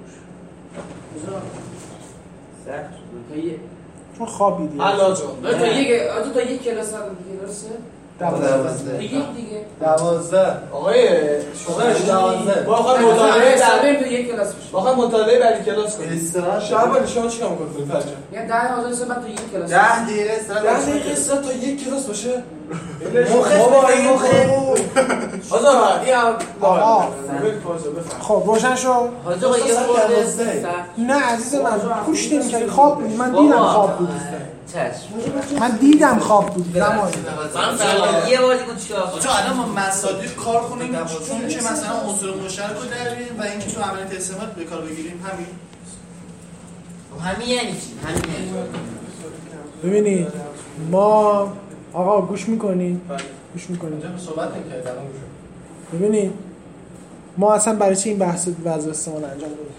سخت بود. چون خوابیدی. علاجا. تو یک آجا تا یک کلاس هم دیگه درسته؟ دوازده. یک دیگه. دوازده. آقای شما دوازده. ما خواهد مطالعه در تو یک کلاس بشه. ما خواهد مطالعه بعدی کلاس کنیم. استراحت. شعبان شما چیکار می‌کنید فرجا؟ یعنی ده آزاد سه بعد تو یک کلاس. ده دقیقه استراحت. ده دقیقه استراحت تا یک کلاس باشه. بابا این مخه. آقا این هم آقا خب روشن شد. آقا یه خورده نه عزیز من گوش نمی‌کنی، خواب بودی. من دیدم خواب بودی. چشم. من دیدم خواب بودی. من یه بار دیگه چیکار کنم؟ چون الان ما مصادیق کار کنیم چون که مثلا عنصر مشترک رو دریم و اینکه تو عملیات استعمال به کار بگیریم. همین همین یعنی چی؟ همین یعنی ببینید ما آقا گوش میکنین؟ گوش میکنین؟ صحبت نکردم. ببینید ما اصلا برای چی این بحث وضع استعمال انجام دادیم؟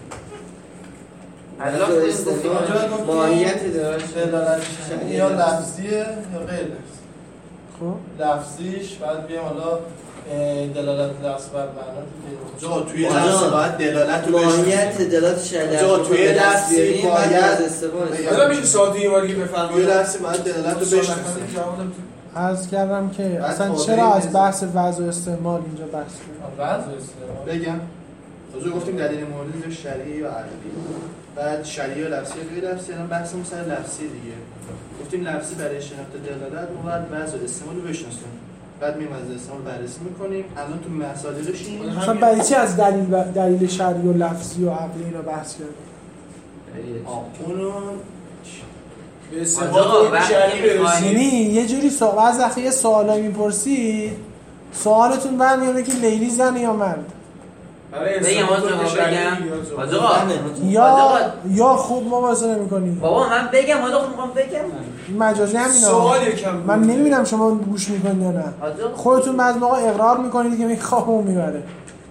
وضع استعمال ماهیتی داره یا لفظیه یا غیر لفظی. خب لفظیش بعد بیام حالا دلالت لفظ بر معنا جا توی لفظ باید دلالت رو ماهیت دلالت شرعی جا توی لفظی باید حالا میشه ساده یه باری بفرمایید. توی لفظی باید دلالت رو بشناسیم. عرض کردم که اصلا چرا از بحث وضع و استعمال اینجا بحث کنیم؟ وضع و استعمال بگم حضور گفتیم دلیل مورد شرعی یا عربی، بعد شرعی و لفظی و غیر لفظی. الان بحثمون سر لفظی دیگه. گفتیم لفظی برای شناخت دلالت ما باید وضع و استعمال رو بشناسیم، بعد میایم وضع و استعمال بررسی میکنیم. الان تو مصادیقشیم مثلا برای چی از دلیل دلیل شرعی و لفظی و عقلی اینا بحث کردیم؟ اونو به استفاده شرعی برسیم. یعنی یه جوری سوال از وقتی یه سوالی میپرسید سوالتون برمیاد که لیلی زنه یا مرد؟ بگم آجا بگم آجا یا یا خوب مواظبه نمی‌کنی؟ بابا من بگم آجا خوب می‌خوام بگم مجازی همینا. سوال یکم من نمی‌بینم شما گوش می‌کنید یا نه. خودتون بعضی موقع اقرار می‌کنید که میگه خوابم میبره.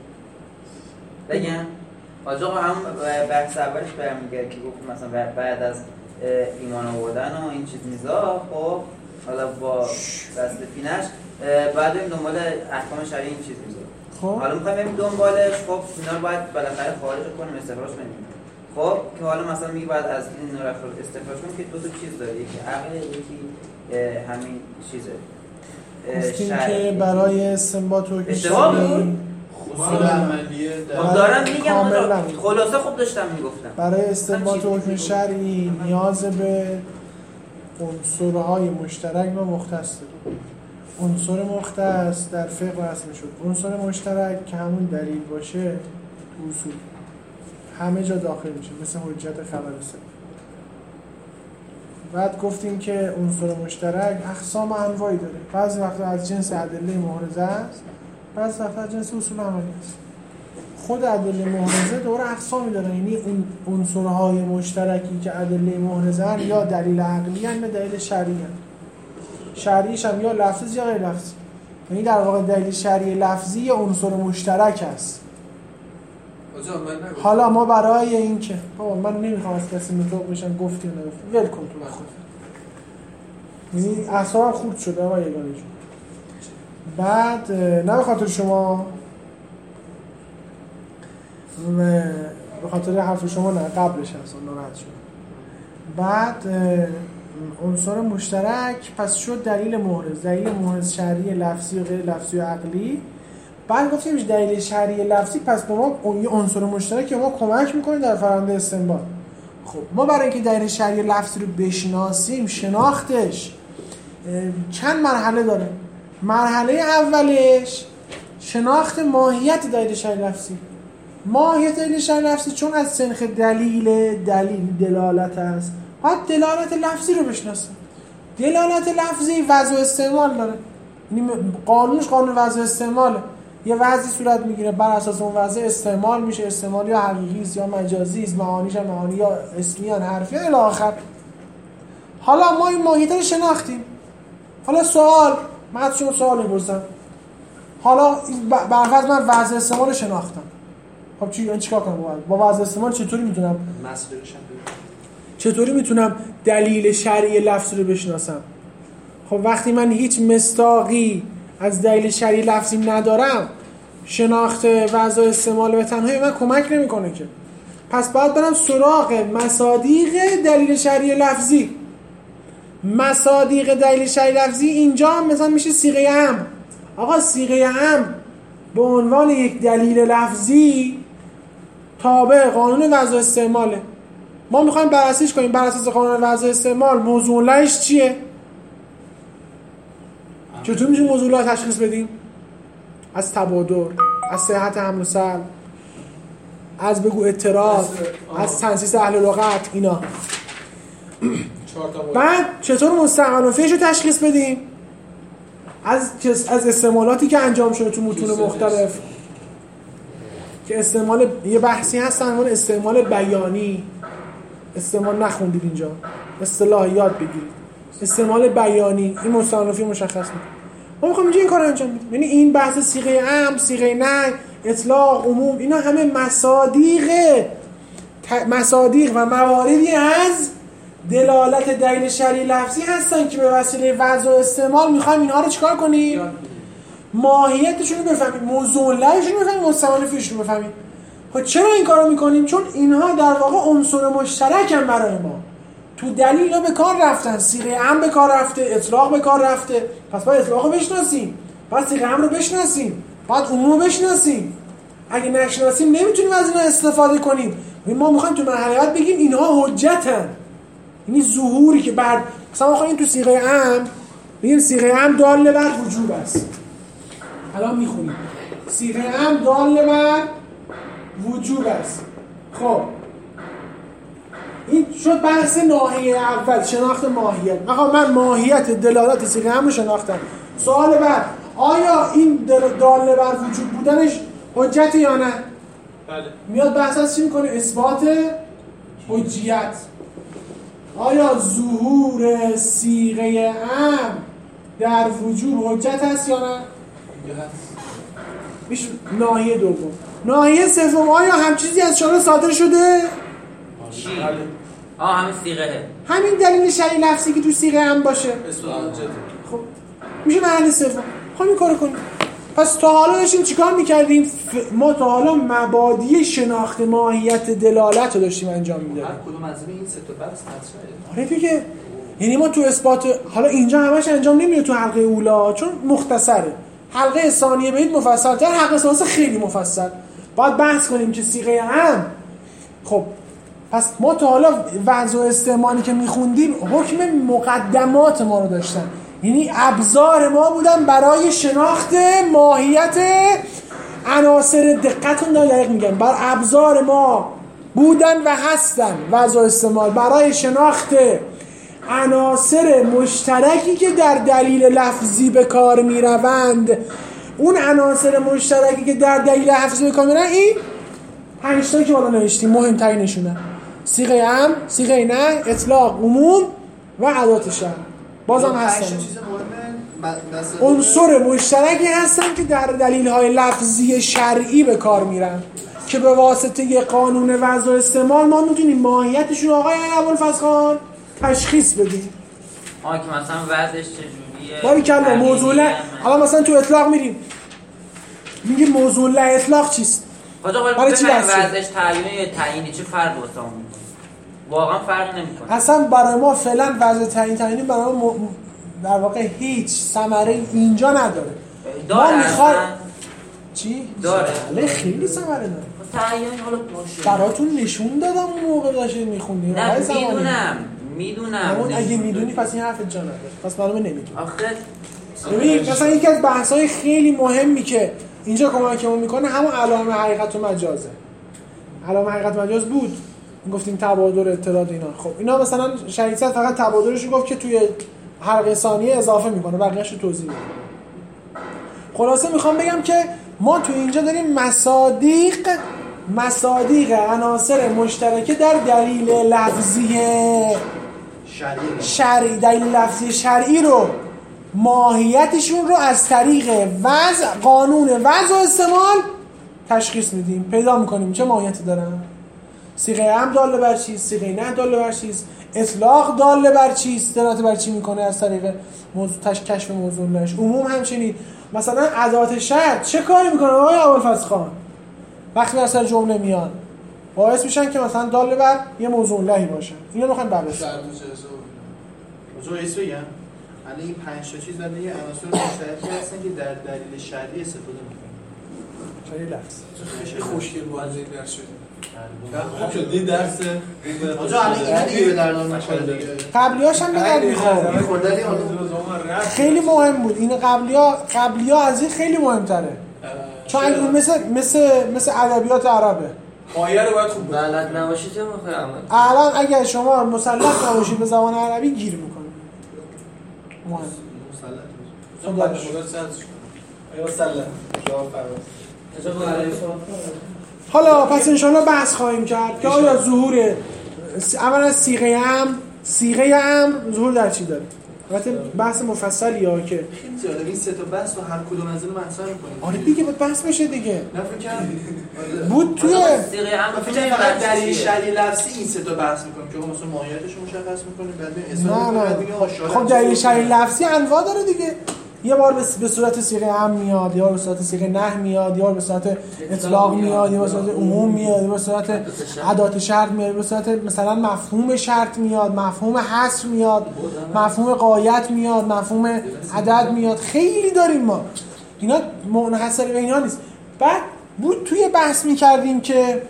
بگم آجا هم بحث اولش برمیگرده که گفت مثلا بعد از ایمان آوردن و این چیز میزا، خب حالا با دست فینش بعد این دنبال احکام شرعی این چیز میزا. خب حالا میخوایم بریم دنبالش. خب اینا رو باید بالاخره خارج کنیم، استخراج کنیم. خب که حالا مثلا میگه بعد از این نور استخراج کنیم که دو تا چیز داره، یکی عقل، یکی همین چیزه گفتیم که برای استنباط و اشتباه خصوص عملیه دارم میگم خلاصه خوب داشتم میگفتم. برای استنباط حکم شرعی نیاز به عنصرهای مشترک و مختص داره. عنصر مختص در فقه رسم شد. عنصر مشترک که همون دلیل باشه تو اصول همه جا داخل میشه، مثل حجت خبر سه. بعد گفتیم که عنصر مشترک اقسام انواعی داره. بعضی وقتا از جنس ادله محرزه است، بعضی وقتا از جنس اصول عملی است. خود ادله محرزه دوره اقسامی داره، یعنی اون عنصرهای مشترکی که ادله محرزه هن یا دلیل عقلی هن یا دلیل شرعی هن. شرعیش هم یا لفظی یا غیر لفظی. یعنی در واقع دلیل شرعی لفظی یا عنصر مشترک است. حالا ما برای این که بابا من نمیخوام از کسی مطلق بشم گفتی و نگفتی ول کن تو بخور، یعنی اعصابم خورد شده آقا یگانه جون. بعد نه به خاطر شما، به خاطر حرف شما نه قبلش هست ناراحت شد. بعد عنصر مشترک پس شد دلیل محرز، دلیل محرز شرعی لفظی و غیر لفظی و عقلی. بعد گفتیم دلیل شرعی لفظی پس به ما یه عنصر مشترک که ما کمک میکنه در فرآیند استنباط. خب ما برای اینکه دلیل شرعی لفظی رو بشناسیم، شناختش چند مرحله داره. مرحله اولش شناخت ماهیت دلیل شرعی لفظی. ماهیت دلیل شرعی لفظی چون از سنخ دلیل دلیل دلالت است، باید دلالت لفظی رو بشناسیم. دلالت لفظی وضع و استعمال داره، یعنی قانونش قانون وضع و استعماله. یه وضعی صورت میگیره، بر اساس اون وضع استعمال میشه، استعمال یا حقیقی است یا مجازی است، معانیش هم معانی یا اسمی یا حرفی الی آخر. حالا ما این ماهیت رو شناختیم. حالا سوال، من از شما سوال میپرسم. حالا برفرض من وضع استعمال رو شناختم. خب چی این چیکار کنم با وضع استعمال؟ چطوری میتونم چطوری میتونم دلیل شرعی لفظ رو بشناسم؟ خب وقتی من هیچ مصداقی از دلیل شرعی لفظی ندارم، شناخت وضع استعمال به تنهایی من کمک نمیکنه که. پس باید برم سراغ مصادیق دلیل شرعی لفظی. مصادیق دلیل شرعی لفظی اینجا هم مثلا میشه صیغه امر. آقا صیغه امر به عنوان یک دلیل لفظی تابع قانون وضع استعماله. ما میخوایم بررسیش کنیم بر اساس قانون وضع استعمال موضوع لهش چیه؟ چطور میشه موضوع له تشخیص بدیم؟ از تبادر، از صحت حمل و سلب، از بگو اعتراض، از تنصیص اهل لغت، اینا. بعد چطور مستقل و فیش رو تشخیص بدیم؟ از از استعمالاتی که انجام شده تو متون مختلف که استعمال یه بحثی هست عنوان استعمال بیانی. استعمال نخوندید اینجا، اصطلاح یاد بگیرید. استعمال بیانی این مستعارفی مشخص میکنه. ما میخوایم اینجا این کار انجام بدیم. یعنی این بحث صیغه امر، صیغه نهی، اطلاق، عموم، اینا همه مصادیق مصادیق و مواردی از دلالت دلیل شرعی لفظی هستن که به وسیله وضع و استعمال میخوایم اینها رو چیکار کنیم؟ ماهیتشون رو بفهمیم، موضوع لهشون رو بفهمیم، مستعارفیشون رو بفهمیم. خب چرا این کارو میکنیم؟ چون اینها در واقع عنصر مشترکن برای ما. تو دلیل ها به کار رفتن، صیغه امر به کار رفته، اطلاق به کار رفته. پس باید اطلاق رو بشناسیم، باید صیغه امر رو بشناسیم، باید عموم رو بشناسیم. اگه نشناسیم نمیتونیم از اینا استفاده کنیم. ما میخوایم تو مرحله بعد بگیم اینها حجتن. یعنی ظهوری که بعد مثلا ما این تو صیغه امر میگیم صیغه امر دال بر وجوب است. الان میخونیم صیغه امر دال بر وجوب است. خب این شد بحث ناحیه اول، شناخت ماهیت. آقا من ماهیت دلالت صیغه امر رو شناختم. سوال بعد، آیا این دال بر وجوب بودنش حجت یا نه؟ بله. میاد بحث از چی میکنه؟ اثبات حجیت. آیا ظهور صیغه امر در وجوب حجت هست یا نه؟ میشه ناحیه دوم. ناحیه سوم، آیا هم چیزی از شارع صادر شده؟ چی؟ آه همین صیغه. همین دلیل شرعی لفظی که تو صیغه امر باشه. خب میشه مرحله سوم. خب این کارو کنیم. پس تا حالا داشتیم چیکار میکردیم؟ ما تا حالا مبادی شناخت ماهیت دلالت رو داشتیم انجام میدادیم. هر کدوم از این سه تا بحث مطرحه. آره دیگه. یعنی ما تو اثبات حالا اینجا همش انجام نمیده تو حلقه اولا چون مختصره. حلقه ثانیه بهید مفصل‌تر، حلقه ثالثه خیلی مفصل. باید بحث کنیم که صیغه امر. خب پس ما تا حالا وضع و استعمالی که میخوندیم حکم مقدمات ما رو داشتن، یعنی ابزار ما بودن برای شناخت ماهیت عناصر. دقتون دقیق میگم، بر ابزار ما بودن و هستن وضع و استعمال برای شناخت عناصر مشترکی که در دلیل لفظی به کار میروند. اون عناصر مشترکی که در دلیل لفظی به کار میروند این پنج تا که بالا نوشتیم مهمترینشونه. صیغه ام، صیغه نه، اطلاق، عموم و ادات شرط. بازم هستن. چیز مهمه عنصر مشترکی هستن که در دلیل‌های لفظی شرعی به کار میرن که به واسطه قانون وضع و استعمال ما میتونیم ماهیتشون آقای ابوالفضل خان تشخیص بدیم. آه که مثلا وضعش چجوریه؟ باریکلا موضوع ل الان مثلا تو اطلاق میریم میگیم موضوع ل اطلاق چیست؟ برای چی وضعش تعیین یا تعیینی چه فرق واسه اون میکنه؟ واقعا فرق نمیکنه. اصلا برای ما فعلا وضع تعیین تعیینی برای ما در واقع هیچ ثمره اینجا نداره. داره ما میخواد چی؟ داره. ولی خیلی ثمره داره. تعیین حالا باشه. براتون نشون دادم اون موقع داشتید میخوندید. نه میدونم. میدونم. اون اگه میدونی پس این حرف جا نداره. پس معلومه نمیدونی. آخه ببین مثلا یکی از بحث‌های خیلی مهمی که اینجا کمکمون میکنه همون علائم حقیقت و مجازه. علائم حقیقت و مجاز بود. گفتیم تبادل اطلاعات اینا. خب اینا مثلا شریعت فقط تبادلش رو گفت که توی حلقه ثانیه اضافه میکنه، بقیه‌اش رو توضیح میده. خلاصه میخوام بگم که ما تو اینجا داریم مصادیق مصادیق عناصر مشترکه در دلیل لفظی شرعی دلیل لفظی شرعی رو ماهیتشون رو از طریق وضع قانون وضع و استعمال تشخیص میدیم، پیدا میکنیم چه ماهیتی دارن. صیغه ام داله بر چیست، صیغه نه داله بر چیست، اطلاق داله بر چیست، دلالت بر چی میکنه از طریق موضوع تش کشف موضوع نش. عموم همچنین. مثلا ادات شرط چه کاری میکنه آقای ابوالفضل خان؟ وقتی اثر جمله میان باعث میشن که مثلا داله بر یه موضوع لهی باشه. اینو میخوایم بررسی کنیم. موضوع اسو یا الان این پنج تا چیز در یه عناصر مشترکی هستن که در دلیل شرعی استفاده میکنن. خیلی لفظ. خیلی خوشگل بود از این درس شد. خوب شد این درس آجا الان اینا دیگه به دردان میخوره دیگه. قبلیاش هم به درد میخوره. خیلی مهم بود. این قبلیا قبلیا از این خیلی مهمتره. چون این مثل مثل مثل ادبیات عربه. مایه رو باید خوب بلد نباشید چه میخوای عمل. الان اگر شما مسلط نباشید به زبان عربی گیر میکنید. مهم. مسلط. خدا سنت. آیا مسلط. جواب فرمایید. حالا پس انشاءالله بحث خواهیم کرد که آیا ظهور اولا صیغه ام صیغه ام ظهور در چی داره. البته بحث مفصلی ها که خیلی زیاده این سه تا بحث رو هر کدوم از اینا مطرح می‌کنیم. آره دیگه باید بحث بشه دیگه. نه فکر کنم بود توی صیغه ام فکر فقط دلیل شرعی لفظی این سه تا بحث می‌کنیم که مثلا ماهیتش رو مشخص می‌کنیم بعد ببین اصلا خب دلیل شرعی لفظی انواع داره دیگه. یه بار به صورت صیغه ام میاد، یا به صورت صیغه نه میاد، یا به صورت اطلاق میاد، یا به صورت عموم میاد، یا به صورت ادات شرط میاد، به صورت مثلا مفهوم شرط میاد، مفهوم حصر میاد، مفهوم غایت میاد، مفهوم عدد میاد. خیلی داریم ما. اینا منحصر به اینا نیست. بعد بود توی بحث میکردیم که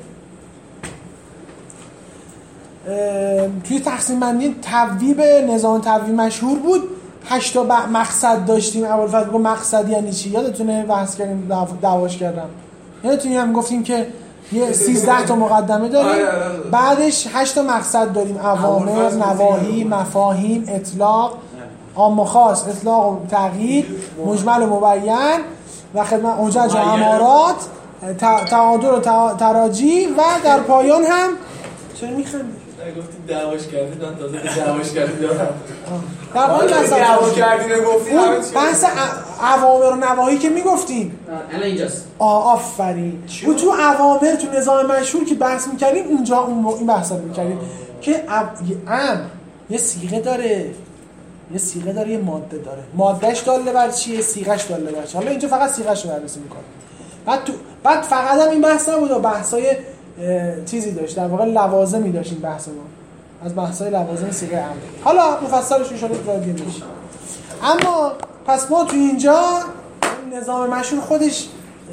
توی تقسیم بندی تبویب نظام تبویب مشهور بود. هشت تا مقصد داشتیم. ابوالفضل گفت مقصد یعنی چی؟ یادتونه بحث کردیم دعواش کردم. یادتونه هم گفتیم که یه سیزده تا مقدمه داریم. بعدش هشت تا مقصد داریم. اوامر، نواهی، مفاهیم، اطلاق، عام و خاص، اطلاق و تغییر، مجمل و مبین و خدمت حجج و امارات، تعادل و تراجی و در پایان هم چرا میخندی؟ گفتی دعواش کردید من تازه به دعواش کردید دارم. در واقع دعوا کردین گفتین بحث اوامر و نواهی که میگفتیم الان اینجاست. آ آفرین. بود تو اوامر تو نظام مشهور که بحث میکردیم اونجا اون این بحثا رو میکردیم که ام یه صیغه داره، یه صیغه داره، یه ماده داره. مادهش داله بر چیه، صیغهش داله بر چیه. حالا اینجا فقط صیغهش رو بررسی میکنه. بعد تو بعد فقط هم این بحث نبود، بحثای چیزی داشت، در واقع لوازمی داشت این بحث ما. از بحث‌های لوازم صیغه ام. حالا مفصلش ان شاءالله راجع میشه. اما پس ما تو اینجا نظام مشهور خودش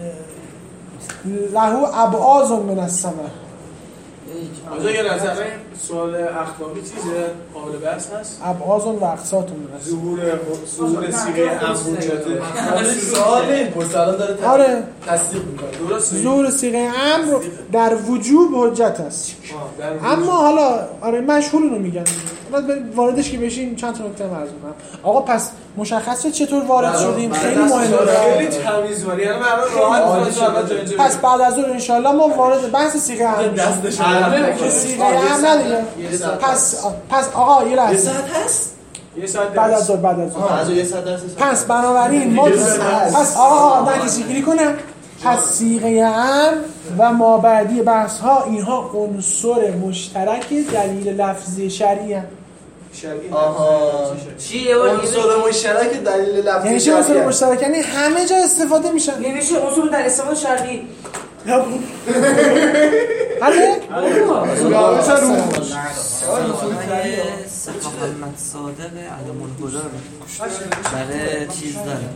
لهو ابعاض من الثمر. آجا یه نظر سوال اخلاقی چیزه قابل بحث هست؟ ابعاض و اقساط من ظهور ظهور صیغه ام حجته. سوال پرسالان داره آره تصدیق میکنه. درسته. ظهور صیغه ام در وجوب حجت است. اما حالا آره مشهور رو میگن. بعد واردش که بشیم چند تا نکته عرض می‌کنم. آقا پس مشخصه چطور وارد شدیم؟ خیلی مهمه. خیلی تمیزواری. یعنی من الان راحت می‌تونم پس بعد از اون ان شاء الله ما وارد بحث صیغه امر دستش که صیغه امر ندیگه. پس پس آقا یه لحظه. یه ساعت هست؟ یه ساعت بعد از ظهر بعد از ظهر. از یه ساعت درس. پس بنابراین ما پس آقا من کسی گیری کنم. پس صیغه امر و ما بعدی بحث ها اینها عنصر مشترک دلیل لفظی شرعی هستند. شرعی. آها. چیه عنصر مشترک دلیل لفظی. یعنی چه عنصر مشترک؟ یعنی همه جا استفاده میشن. یعنی چه عنصر در استفاده شرعی؟ حاله؟ صفحه محمد صادق علم الهدى برای چیز داره